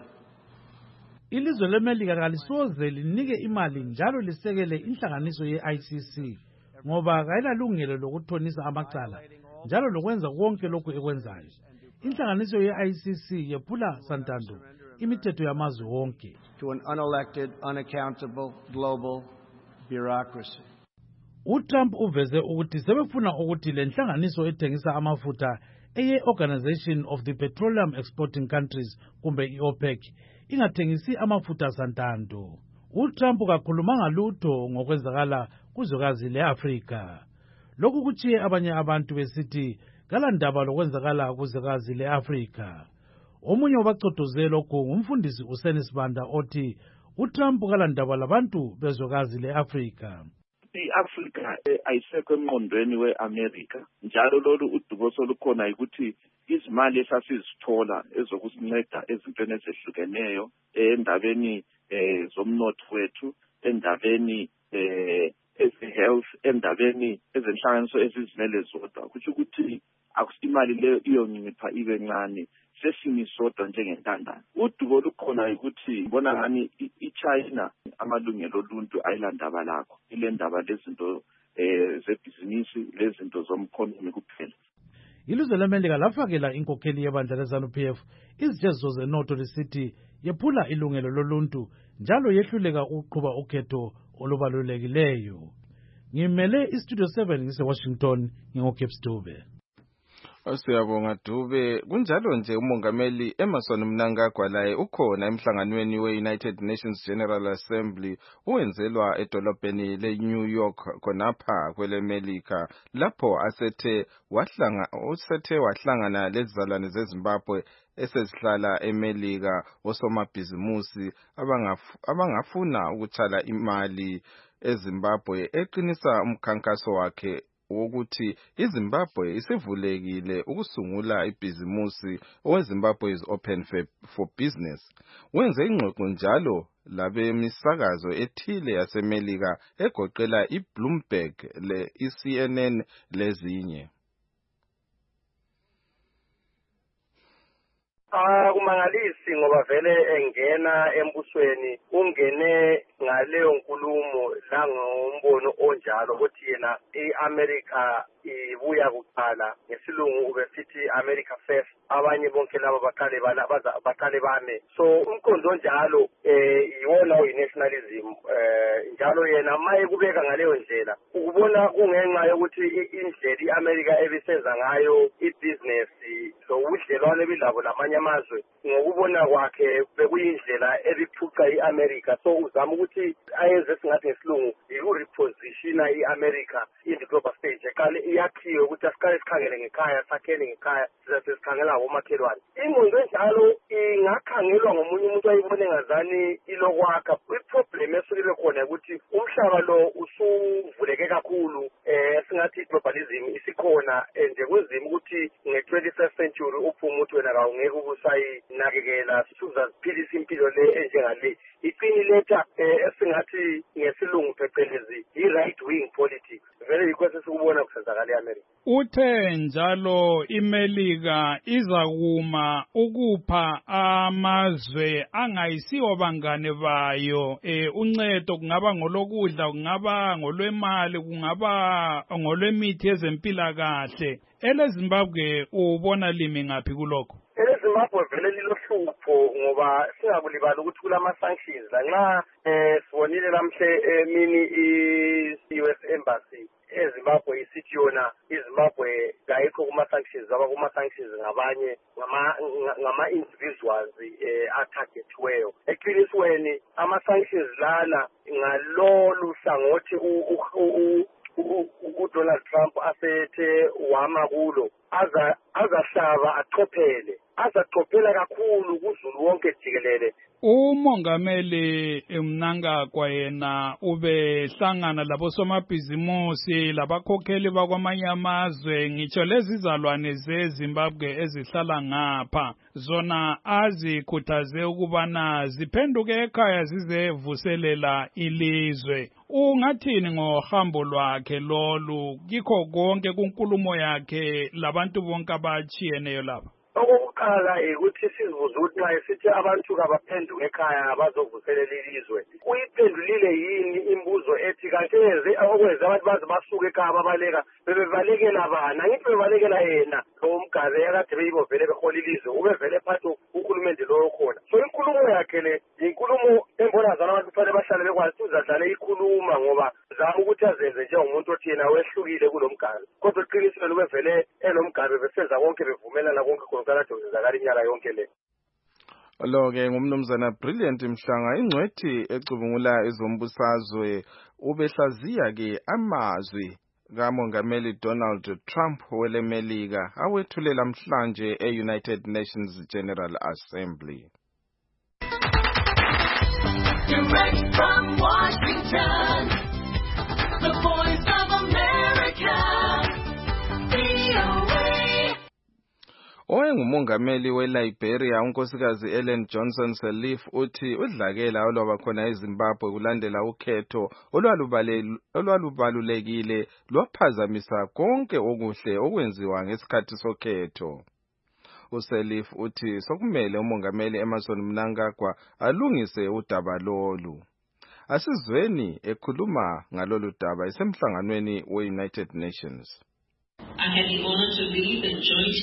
Ilizwe leMelika kalisoze linike imali njalo lisekele inhlanganiso ye-ICC ngoba kayilalungelo lokuthonisa amacala njalo lokwenza konke lokhu ekwenzayo. Inhlanganiso ye-ICC yephula santando imithetho yamazwe wonke. To an unelected, unaccountable global bureaucracy. uTrump uveze ukuthi sebefuna ukuthi le nhlanganiso ethengisa amafutha eye-Organization of the Petroleum Exporting Countries kumbe i-OPEC ingathengisi amafutha santando. uTrump kakhulumanga lutho ngokwenzakala kuzwekazi le-Afrika. Lokhu kuchiye abanye abantu besithi kalandaba lokwenzakala kuzwekazi le-Afrika. Omunye wabacotozela lokhu ngumfundisi uSenis Banda othi uTrump kalandaba labantu bezwekazi le-Afrika. I-Afrika ayisekho emqondweni we-America njalo lolu udubo lukhona ukuthi izimali esasizithola ezokusinceda ezintweni ezehlukeneyo endabeni zomnotho wethu, endabeni eze-health, endabeni ezenhlanganiso ezizimele zodwa, kusho ukuthi akusimali leyo iyoncipha ibe ncane sesinisodwa njengentandane. Udubo lukhona ukuthi bona ngani iChina amalungelo oluntu ayilandaba lakho, ile ndaba lezinto zebhizinisi lezinto zomkhonomi kuphela. Ilizwe leMelika lafakela inkokheli yebandla leZANU-PF izijeziso zenotho lisithi yephula ilungelo loluntu njalo yehluleka ukuqhuba ukhetho olubalulekileyo. Ngimele iStudio 7 ngise-Washington ngingoKeps Dube. Siyabonga Dube. Kunjalo nje umongameli Emmerson Mnangagwa laye ukhona emhlanganweni we-United Nations General Assembly uwenzelwa edolobheni le-New York khonapha kwele-Melika lapho asethe wahlangana lezizalwane zeZimbabwe esezihlala eMelika osomabhizimusi abangafuna ukuthala imali eZimbabwe eqinisa umkhankaso wakhe wokuthi iZimbabwe isivulekile ukusungula ibhizimusi oweZimbabwe is open for business. Wenze ingxoxo njalo labemisakazo ethile yaseMelika egoqela iBloomberg, iCNN lezinye. Kumangalisi ngoba vele engena embusweni ungene ngaleyo nkulumo la ngombono onjalo ukuthi yena iAmerica ibuya kuqala ngesilungu ubesithi America first, abanye bonke laba baqale bame. So umkhondo onjalo iwona oyi-nationalism njalo yena maye kubeka ngaleyo ndlela ukubona kungenxa yokuthi indlela iAmerica ebisenza ngayo ibusiness lobudlelwane bilabo lamanye amazwe ngokubona kwakhe bekuyindlela ebiphuca iAmerica. So uzama ukuthi ayenze singathi ngesilungu i-repositiona iAmerica in the global stage ekale iyakhiwe ukuthi asikale sikhangele ngekhaya, sakhele ngekhaya, sikhangela ngomakhelwane. Ingqondo enjalo ingakhangelwa ngomunye umuntu ayibone ngazani ilokwakha. I-problem esukile khona ukuthi umhlaba lo usuvuleke kakhulu, singathi globalism isikhona nje kwezima ukuthi nge-21st century uphume uthi wena kawungeke ubusayinakekela uzaziphilisa impilo le enjengale. Iqini letha esingathi ngesilungu phecelezi i-right wing politics. vele yikho sesikubona kusenzakala eAmerica. Uthe njalo iMelika izakuma ukupha amazwe angayisiwo bangane bayo uncedo kungaba ngolokudla kungaba ngolwemali kungaba ngolwemithi yezempilakahle. EleZimbabwe ubona limi ngaphi kulokho? EleZimbabwe vele lilohlupho ngoba singakulibala ukuthi kulama sanctions lanxa sibonile lamhle mini i-US Embassy eZimbabwe isithi yona iZimbabwe kayikho kuma-sanctions aba kuma-sanctions ngabanye ngama-individuals atargetiweyo. Eqinisweni ama-sanctions lana ngalolu hlangothi uDonald Trump asethe wama kulo azahlaba achophele azachophela kakhulu kuzulu wonke jikelele. Umongameli Mnangagwa yena ubehlangana labosomabhizimusi labakhokheli bakwamanye amazwe ngitsho lezizalwane zeZimbabwe ezihlala ngapha zona azikhuthaze ukubana ziphenduke ekhaya zizevuselela ilizwe. Ungathini ngohambo lwakhe lolu kikho konke kunkulumo yakhe labantu bonke abachiyeneyo laba? Okokuqala ukuthi sizibuze ukuthi nxa esithi abantu kabaphenduke ekhaya bazovuselela ilizwe uyiphendulile yini imbuzo ethi kanti okwenza abantu baze basuke ekhaya babaleka bebebalekela bana ngithi bebalekela yena lo Mugabe akade beyibo vele behola ilizwe ube vele phathe uhulumende lo khona. So inkulumo yakhe le inkulumo embona zana abantu kufanele bahlale bekwazi uzadlala ikhuluma ngoba zama ukuthi azenze njengomuntu othi yena wehlukile kulo Mugabe kodwa iqiniselo ube vele elo Mugabe besenza konke bevumelana konke konke kwenzakala inyala yonke le. Lo-ke ngumnumzana Brilliant Mhlanga ingcwethi ecubungula ezombusazwe ubehlaziya-ke amazwi kamongameli Donald Trump welemelika awethulela mhlanje e-United Nations General Assembly. Direct from Washington, the Voice of America, VOA. Owengumongameli weLiberia unkosikazi Ellen Johnson Sirleaf uthi udlakela olwaba khona eZimbabwe kulandela ukhetho olwalubalulekile lwaphazamisa konke okuhle okwenziwa ngesikhathi sokhetho. uSirleaf uthi sokumele umongameli Emmerson Mnangagwa alungise udaba lolu. Asizweni ekhuluma ngalolu daba esemhlanganweni we-United Nations. I had the honor to lead the joint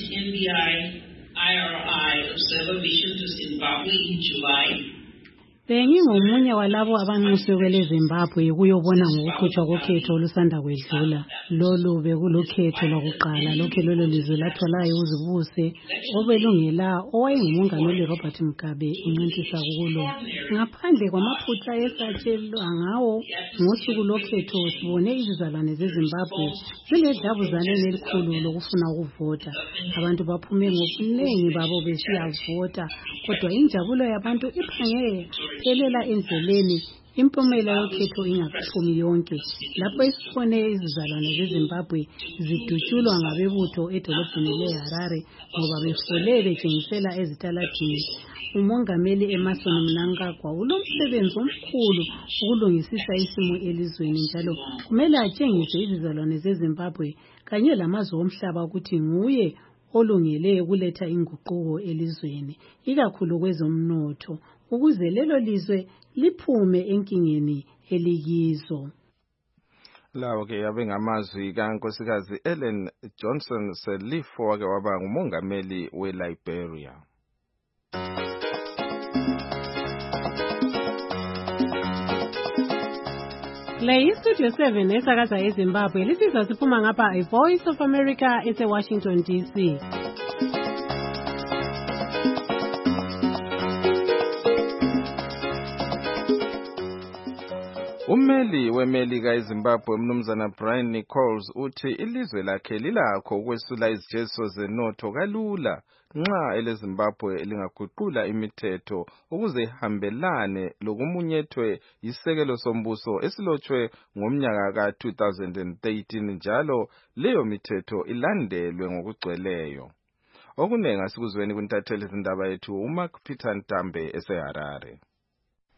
NDI-IRI observer mission to Zimbabwe in July. Bengingomunye walabo abanxuswe kweleZimbabwe ukuyobona ngokuqhutshwa kokhetho olusanda kwedlula. Lolu bekulokhetho lokuqala lokho lolo lizwe latholayo uzibuse obelungela owayengumongameli Robert Mugabe uncintisa kulo. Ngaphandle kwamaphutha esatshelwa ngawo ngosuku lokhetho sibone izizalwane zeZimbabwe ziledabuzane elikhulu lokufuna ukuvota. Abantu baphume ngobunengi babo besiyavota kodwa injabulo yabantu iphangeke elela endleleni impumela yokhetho ingaphumi yonke. Lapho isibone izizalwane zeZimbabwe zidutshulwa ngabebutho edolobheni leHarare ngoba befole betshengisela ezitaladini. Umongameli Emmerson Mnangagwa ulomsebenzi omkhulu ukulungisisa isimo elizweni njalo kumele atshengise izizalwane zeZimbabwe kanye lamazwe omhlaba ukuthi nguye olungele ukuletha inguquko elizweni ikakhulu kwezomnotho ukuze lelo lizwe liphume enkingeni elikizo. Lawo-ke yabe ngamazwi kankosikazi Ellen Johnson Sirleaf wake waba ngumongameli weLiberia. Le iStudio 7 esakaza eZimbabwe lisizwa siphuma ngapha iVoice of America eseWashington DC. Ummeli wemelika eZimbabwe umnumzana Brian Nichols uthi ilizwe lakhe lilakho ukwesula izijezo zenotho kalula nxa eleZimbabwe lingaguqula imithetho ukuze ihambelane lokumunyethwe isekelo sombuso esilotshwe ngomnyaka ka-2013 njalo leyo mithetho ilandelwe ngokugcweleyo. Okunengi asikuzweni kuntatheli izindaba yethu uMark Peter Ntambe eseHarare.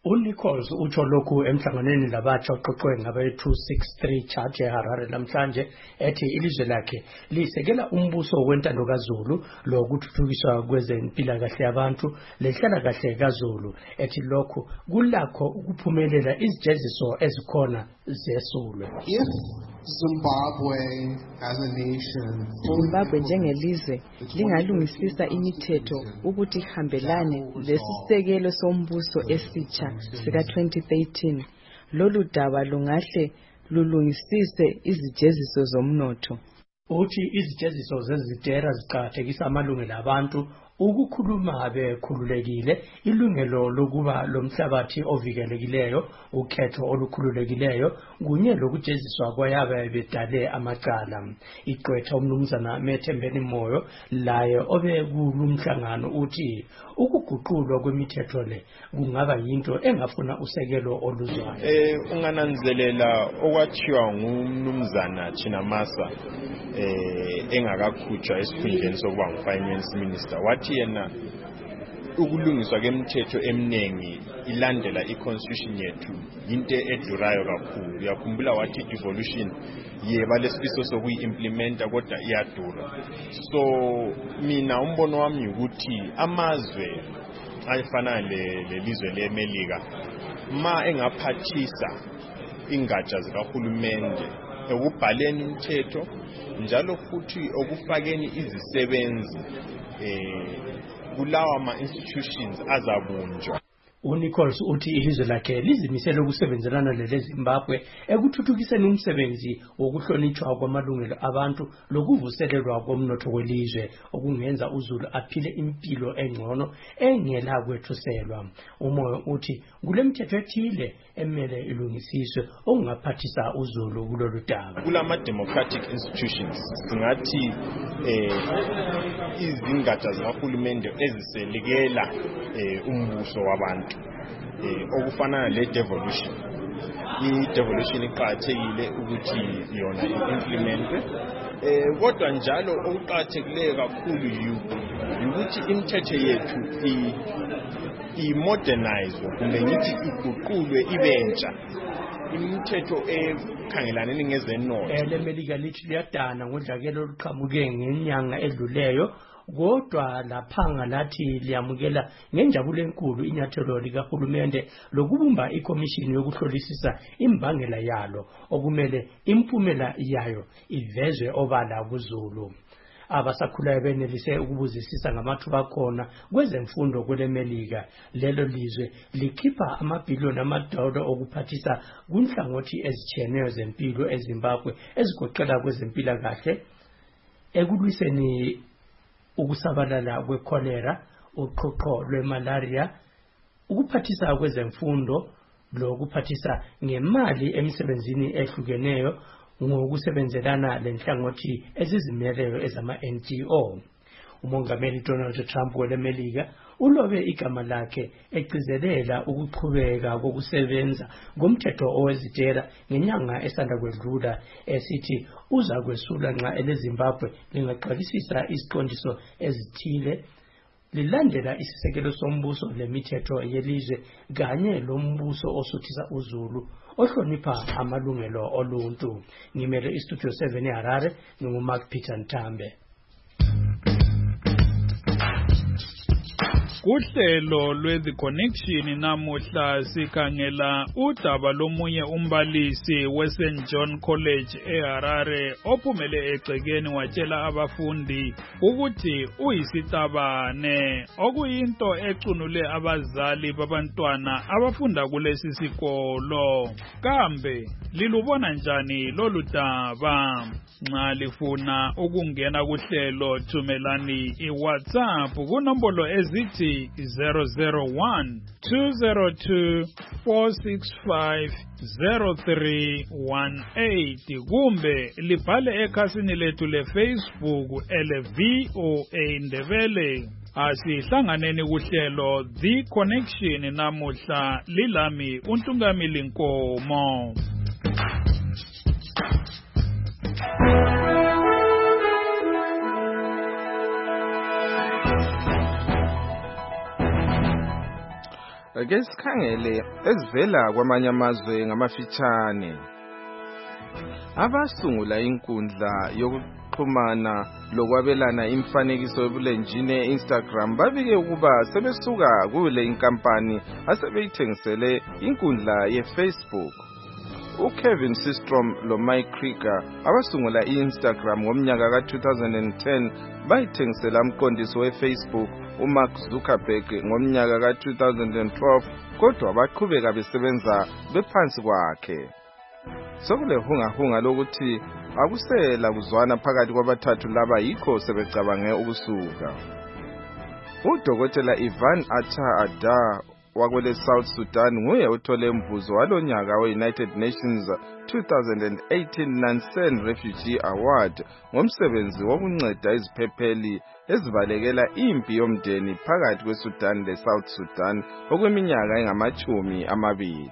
uNichols utsho lokhu emhlanganweni labatsha oqoqwe ngabe-263 Church eHarare namhlanje ethi ilizwe lakhe lisekela umbuso wentando kaZulu lokuthuthukiswa kwezempilakahle yabantu lenhlalakahle kaZulu ethi lokhu kulakho ukuphumelela izijeziso ezikhona zesulwe. Zimbabwe as a nation, Zimbabwe njengelizwe lingalungisisa imithetho ukuthi ihambelane lesisekelo sombuso esitsha sika 2013, lolu daba lungahle lulungisise izijeziso zomnotho. Uthi izijeziso zezitera ziqakathekisa amalungelo abantu ukukhuluma bekhululekile, ilungelo lokuba lomhlabathi ovikelekileyo, ukhetho olukhululekileyo kunye lokujeziswa kwayabe bedale amacala. Iqwetha umnumzana Methembeni Moyo laye obekulumhlangano uthi ukuguqulwa kwemithetho le kungaba yinto engafuna usekelo oluzwayo. Ungananzelela okwathiwa ngumnumzana Chinamasa engakakhutshwa esikhundleni sokuba ngu-finance minister, wathi yena ukulungiswa kwemithetho eminingi ilandela i-constitution yethu into edurayo kakhulu. Uyakhumbula wathi devolution yeba lesifiso sokuyi-implementa kodwa iyadura. So mina umbono wami ukuthi amazwe ayifana lelizwe leMelika ma engaphathisa ingatsha zikahulumende ekubhaleni imithetho njalo futhi okufakeni izisebenzi kulawa ama-institutions azabunjwa. uNichols uthi ilizwe lakhe lizimisele ukusebenzelana leZimbabwe ekuthuthukiseni umsebenzi wokuhlonitshwa kwamalungelo abantu lokuvuselelwa komnotho welizwe okungenza uZulu aphile impilo engcono engela kwethuselwa. Umoyo uthi kulemithetho ethile emele ilungisiswe okungaphathisa uZulu kulolu daba. Kulama democratic institutions singathi izingatsha zikahulumende eziselikela umbuso wabantu okufana le-devolution. I-devolution iqakathekile ukuthi yona i-implementwe, kodwa njalo okuqakathekileyo kakhulu ukuthi imithetho yethu i-modernizwe kumbe ngithi iguqulwe ibentsha, imithetho ekhangelaneni ngezenotho. LeMelika lithi liyadana ngodlakela oluqhamuke ngenyanga edluleyo, kodwa laphanga lathi liyamukela ngenjabulo enkulu inyathelo likahulumende lokubumba ikomishini yokuhlolisisa imbangela yalo okumele impumela yayo ivezwe obala kuZulu. Abasakhulayo benelise ukubuzisisa ngamathuba akhona kwezemfundo kweleMelika. Lelo lizwe likhipha amabhiliyoni amadola okuphathisa kunhlangothi ezitshiyeneyo zempilo eZimbabwe ezigoqela kwezempilakahle, ekulwiseni ukusabalala kwekholera, uqhuqho lwemalaria, ukuphathisa kwezemfundo lokuphathisa ngemali emisebenzini ehlukeneyo ngokusebenzelana lenhlangothi ezizimeleyo ezama-NGO. Umongameli Donald Trump weleMelika ulobe igama lakhe egcizelela ukuqhubeka kokusebenza ngomthetho owezitela ngenyanga esanda kwedlula esithi uza kwesula nxa eleZimbabwe lingaqalisisa isiqondiso ezithile lilandela isisekelo sombuso lemithetho yelizwe kanye lombuso osuthisa uZulu ohlonipha amalungelo oluntu. Ngimele iStudio 7 eHarare, nginguMark Peter Ntambe. Kuhlelo lweThe Connection namuhla sikhangela udaba lomunye umbalisi weSt John College eHarare ophumele egcekeni watshela abafundi ukuthi uyisitabane, okuyinto ecunule abazali babantwana abafunda kulesi sikolo. Kambe lilubona njani lolu daba? Nxa lifuna ukungena kuhlelo thumelani iWhatsApp kunombolo ezithi 001-202-465-0318 kumbe libhale ekhasini lethu leFacebook ele-VOA Ndebele. Asihlanganeni kuhlelo The Connection namuhla, lilami uNtungamili Nkomo. Ake sikhangele ezivela kwamanye amazwe ngamafitshane. Abasungula inkundla yokuxhumana lokwabelana imfanekiso ebulenjini e-Instagram babike ukuba sebesuka kule inkampani asebeyithengisele inkundla ye-Facebook. uKevin Systrom loMike Krieger abasungula i-Instagram ngomnyaka ka-2010 bayithengisela umqondisi we-Facebook uMark Zuckerberg ngomnyaka ka-2012 kodwa baqhubeka besebenza bephansi kwakhe. Sokulehungahunga lokuthi akusela kuzwana phakathi kwabathathu laba yikho sebecabange ukusuka. UDokotela Ivan Atta wakwele South Sudan nguye othole umvuzo walonyaka we-United Nations 2018 Nansen Refugee Award ngomsebenzi wokunceda iziphepheli ezibalekela impi yomndeni phakathi kweSudan leSouth Sudan okweminyaka engama-20.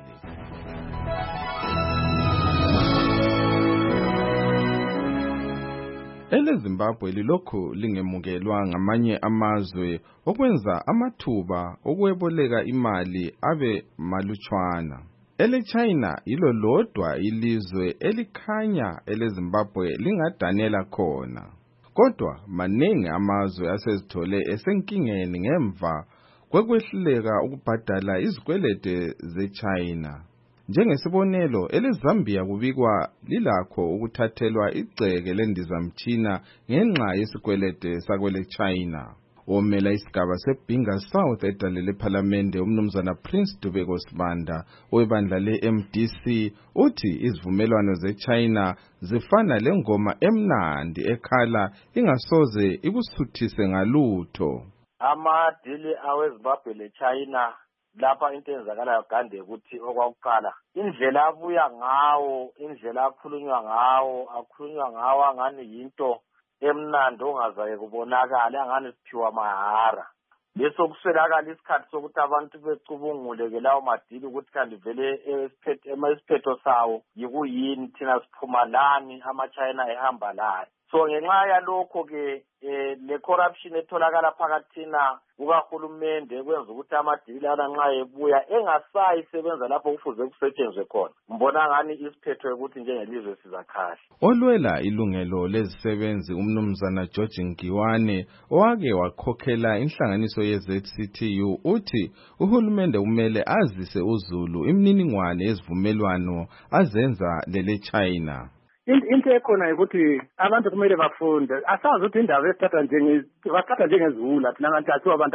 EleZimbabwe lilokhu lingemukelwa ngamanye amazwe okwenza amathuba okweboleka imali abe malutshwana. EleChina yilo lodwa ilizwe elikhanya eleZimbabwe lingadanela khona. Kodwa maningi amazwe asezithole esenkingeni ngemva kwekwehluleka ukubhadala izikwelede zeChina. Njengesibonelo, eleZambia kubikwa lilakho ukuthathelwa igceke lendizamtshina ngenxa yesikwelede sakweleChina. Omela isigaba seBinga South edalele ePhalamende umnumzana Prince Dubeko Sibanda webandla le-MDC uthi izivumelwano zeChina zifana lengoma emnandi ekhala ingasoze ikusuthise ngalutho. Amadili aweZimbabwe leChina lapha into enzakalayo gande ukuthi okwakuqala indlela abuya ngawo, indlela akhulunywa ngawo angani yinto emnandi ongazaye kubonakala angani siphiwa mahara. Bese kuswelakala isikhathi sokuthi abantu becubungule ke lawo madili ukuthi kanti vele isiphetho sawo yikuyini, thina siphuma lani, amaChina ehamba lani. So ngenxa yalokho ke le corruption etholakala phakathina kukahulumende kwenza ukuthi amadili nxa ebuya engasayi sebenza lapho kufuze kusetshenzwe khona. Mbona ngani isiphetho ukuthi njengelizwe sizakhahle. Olwela ilungelo lezisebenzi umnumzana George Ngiwane owake wakhokhela inhlanganiso ye-ZCTU uthi uhulumende kumele azise uZulu imininingwane yezivumelwano azenza leleChina. Into ekhona ukuthi abantu kumele bafunde. Asazi ukuthi indaba esithatha njengezivula thina ngathathiwa abantu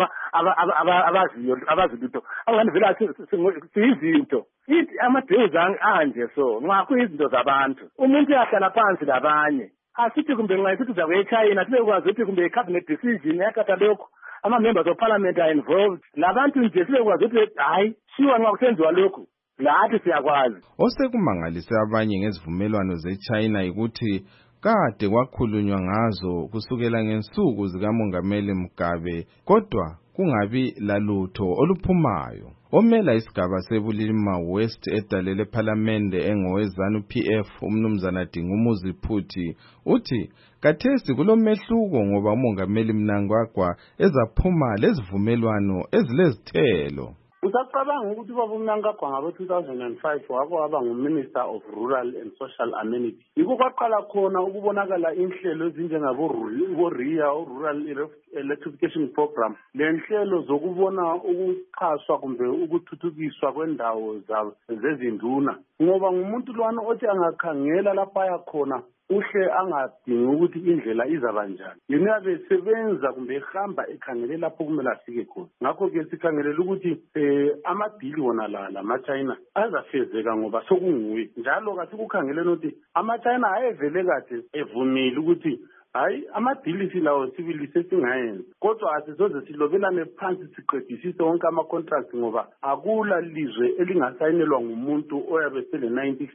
abazilutho angani vele siyizinto amadews anje. So nxa kuyizinto zabantu umuntu uyahlala phansi labanye asithi kumbe nxa isithi zakweChina sibekwazi ukuthi kumbe i-cabinet decision yakatha lokho ama-members of parliament are involved labantu nje sibekwazi ukuthi hayi shiwa nxa kusenziwa lokhu lathi siyakwazi. Osekumangalise abanye ngezivumelwano zeChina ukuthi kade kwakhulunywa ngazo kusukela ngensuku zikaMongameli Mugabe kodwa kungabi lalutho oluphumayo. Omela isigaba sebulima West edalele ePhalamende engowezanu PF umnumzana Dingumuzi Phuthi uthi kathesi kulomehluko ngoba uMongameli Mnangagwa ezaphuma lezivumelwano ezilezithelo. Usacabanga ukuthi ubaba uMnangagwa ngabe-2005 waba nguMinister of Rural and Social Amenity. Yikho kwaqala khona ukubonakala inhlelo ezinjengabo-RIA, Rural Electrification Program, lenhlelo zokubona ukuxhaswa kumbe ukuthuthukiswa kwendawo zezinduna. Ngoba ngumuntu lwana othi angakhangela lapha aya khona uhle angadingi ukuthi indlela izaba njani. Yena besebenza kumbe ehamba ekhangele lapho kumele afike khona. Ngakho ke sikhangelela ukuthi amadili wona la amaChina azafezeka ngoba sokunguye. Njalo kasikukhangeleni ukuthi amaChina ayevele kade evumile ukuthi hayi amadili silawo sibili sesingayenza. Kodwa asizoze silobelane phansi siqedisise wonke ama-contracts ngoba akula lizwe elingasayinelwa ngumuntu oyabe sele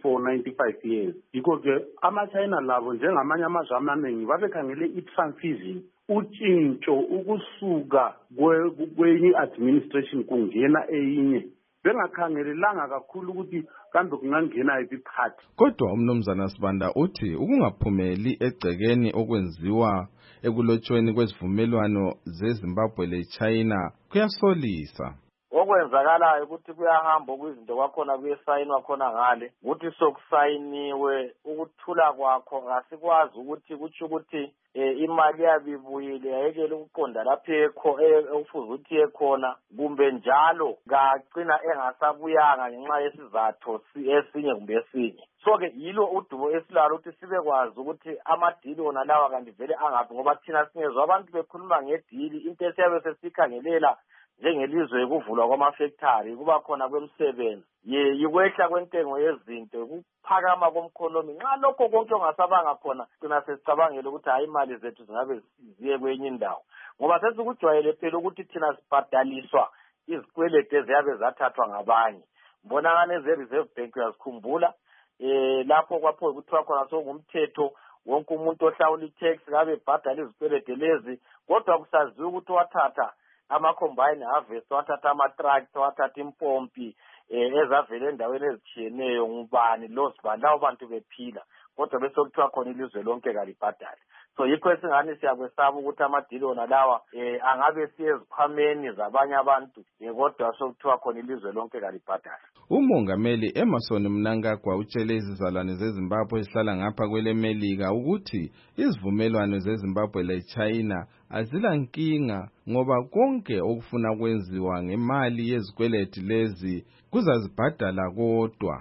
94-95 years. Yikho ke amaChina labo njengamanye amazwe amaningi babekhangele i-transition, utshintsho ukusuka kwenye administration kungena eyinye. Bengakhangelelanga kakhulu ukuthi kambe kungangena iphi phathi. Kodwa umnumzana Sibanda uthi ukungaphumeli egcekeni okwenziwa ekulotshweni kwezivumelwano zeZimbabwe leChina kuyasolisa. okwenzakalayo ukuthi kuyahamba okuyizinto kwakhona kuyesayinwa khona ngale ukuthi sokusayiniwe ukuthula kwakho asikwazi ukuthi kutsho ukuthi imali yabibuyile yayekele ukuqonda lapho ekufuze ukuthi yekhona kumbe njalo kagcina engasabuyanga ngenxa yesizathu esinye kumbe esinye. So-ke yilo udubo esilalo ukuthi sibekwazi ukuthi amadili wona lawa kanti vele angaphi ngoba thina singezwa abantu bekhuluma ngedili into esiyabe sesikhangelela njengelizwe ukuvulwa kwamafektari kuba khona kwemisebenzi yikwehla kwentengo yezinto ukuphakama komkhonomi nxa lokho konke ongasabanga khona thina sesicabangela ukuthi hayi imali zethu zingabe ziye kwenye indawo ngoba sesikujwayele phela ukuthi thina sibhadaliswa izikweleti eziyabe zathathwa ngabanye mbonakane eze-Reserve Bank uyazikhumbula lapho kwapho kuthiwa khona sokungumthetho wonke umuntu ohlawula i-tax ngabe ebhadala izikweleti lezi kodwa kusaziwa ukuthi wathatha ama-combine harvest wathatha ama-tractor wathatha impompi ezavela endaweni ezitshiyeneyo ngubani losibani lawo bantu bephila kodwa bese kuthiwa khona ilizwe lonke kalibhadali. So yikho esingani siyakwesaba ukuthi amadili wona lawa angabe siye ezikhwameni zabanye abantu kodwa sokuthiwa khona ilizwe lonke kalibhadali. Umongameli Emmerson Mnangagwa utshele izizalwane zeZimbabwe ezihlala ngapha kwele Melika ukuthi izivumelwano zeZimbabwe leChina azila nkinga ngoba konke okufuna kwenziwa ngemali yezikweleti lezi kuzazibhadala kodwa.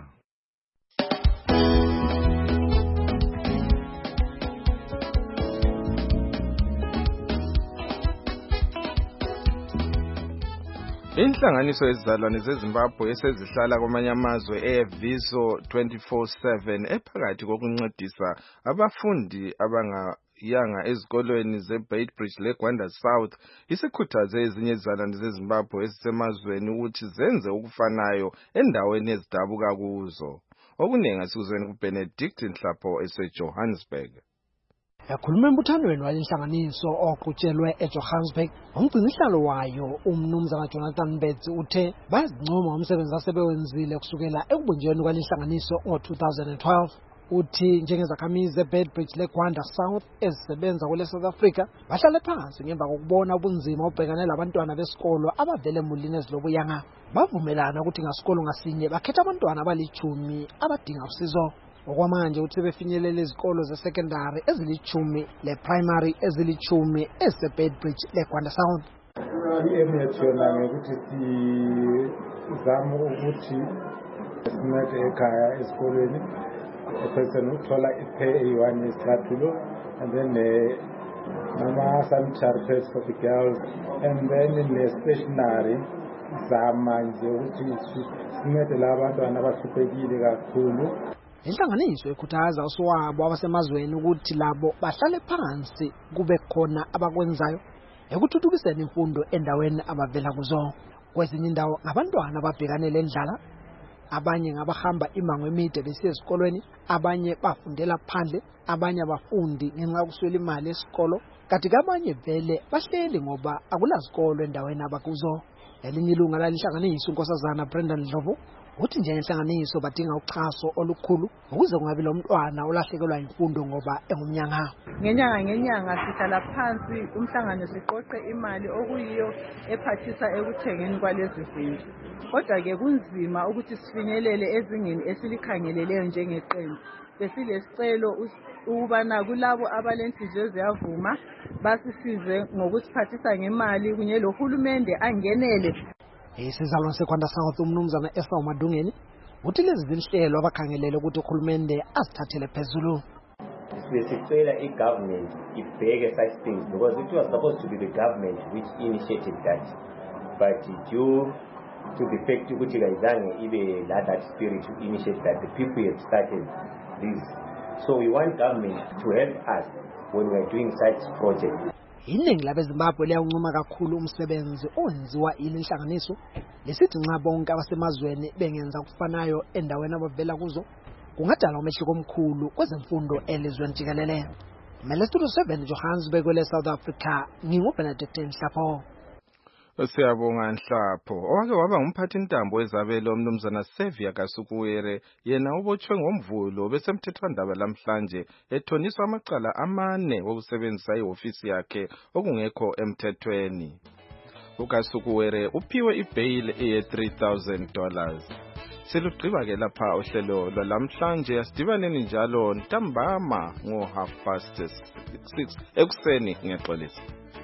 Inhlanganiso yezizalwane zeZimbabwe esezihlala kwamanye amazwe eViso 24/7 ephakathi kokuncedisa abafundi abangayanga ezikolweni zeBeitbridge leGwanda South isikhuthaze ezinye izizalwane zeZimbabwe ezisemazweni ukuthi zenze okufanayo endaweni ezidabuka kuzo. Okuningi asikuzweni kuBenedict Nhlapho eseJohannesburg. Ekhuluma embuthanweni walenhlanganiso oqhutshelwe eJohannesburg, umgcinisihlalo wayo umnumzana Jonathan Betts uthe bazincoma ngomsebenzi asebewenzile kusukela ekubunjweni kwalenhlanganiso ngo-2012. Uthi njengezakhamizi zeBeitbridge leGwanda South ezisebenza kule South Africa bahlale phansi ngemva kokubona ubunzima obhekane labantwana besikolo abavele emulini ezilobuyanga. Bavumelana ukuthi ngasikolo ngasinye bakhetha abantwana abali-10 abadinga usizo. Okwamanje uthi befinyelela izikolo ze-secondary ezili-10 le-primary ezili-10 eziseBeitbridge leGwanda South. I-emethu yona ngekuthi sizama ukuthi sincede ekhaya esikolweni person uthola i-pay eyi-1 yesicathulo and then nama-sanitary pads for the girls and then ne-stationary zama nje ukuthi sincede laba bantwana abahluphekile kakhulu. Inhlanganiso ekhuthaza uswabo abasemazweni ukuthi labo bahlale phansi kube khona abakwenzayo ekuthuthukiseni imfundo endaweni abavela kuzo. Kwezinye indawo ngabantwana ababhekane lendlala, abanye ngabahamba imango emide besiya esikolweni, abanye bafundela phandle, abanye abafundi ngenxa yokuswela imali esikolo, kanti abanye vele bahleli ngoba akulasikolo endaweni abakuzo. Elinye ilunga lalenhlanganiso uNkosazana Brenda Ndlovu uthi njengenhlanganiso badinga uxhaso olukhulu ukuze kungabi lo mntwana olahlekelwa imfundo ngoba engumnyanga. Ngenyanga sihlala phansi umhlangano siqoqe imali okuyiyo ephathisa ekuthengeni kwalezi zinto. Kodwa-ke kunzima ukuthi sifinyelele ezingeni esilikhangeleleyo njengeqembu. Besilesicelo ukubana kulabo abalenhliziyo eziyavuma basisize ngokusiphathisa ngemali kunye lohulumende angenele. Isizalwane seGwanda South umnumzana Esther Madungeni uthi lezi zinhlelo abakhangelele ukuthi uhulumende azithathele phezulu. Sicela i-government ibheke such things because it was supposed to be the government which initiated that, but due to the fact ukuthi kayizange ibe that spirit to initiate that, the people have started this. So we want government to help us when we are doing such projects. Iningi labeZimbabwe liyancoma kakhulu umsebenzi owenziwa ilinhlanganiso lesithi nxa bonke abasemazweni bengenza kufanayo endaweni abavela kuzo kungadala umehluko omkhulu kwezemfundo elizweni jikelele. Studio 7 Johannesburg kwele South Africa, nginguBenedict Nhlapho. Siyabonga Nhlapho. Owake waba ngumphathi intambo ezabelo umnumzana Sevia Kasukuwere yena ubotshwe ngomvulo besemthethwandaba lamhlanje ethoniswa amacala 4 wokusebenzisa ihofisi yakhe okungekho emthethweni. uKasukuwere uphiwe ibail eye$3,000. Selugqiba ke lapha uhlelo lwalamhlanje, asidibaneni njalo ntambama ngo6:30 ekuseni ngexolisa.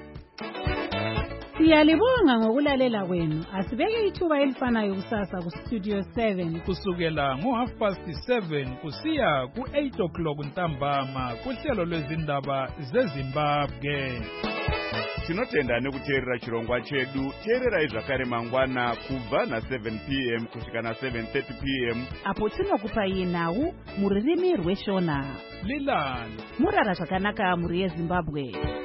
Siyalibonga ngokulalela kwenu. Asibeke ithuba elifanayo kusasa ku Studio 7 kusukela ngo7:30 kusiya ku8 ntambama kuhlelo lwezindaba zeZimbabwe. Tinotenda nekuteerera chirongwa chedu. Teererai zvakare mangwana kubva na7 p.m. kusvika na7:30 p.m. apo tinokupai nhau muririmi rweshona. Lilani murara zvakanaka muri yeZimbabwe.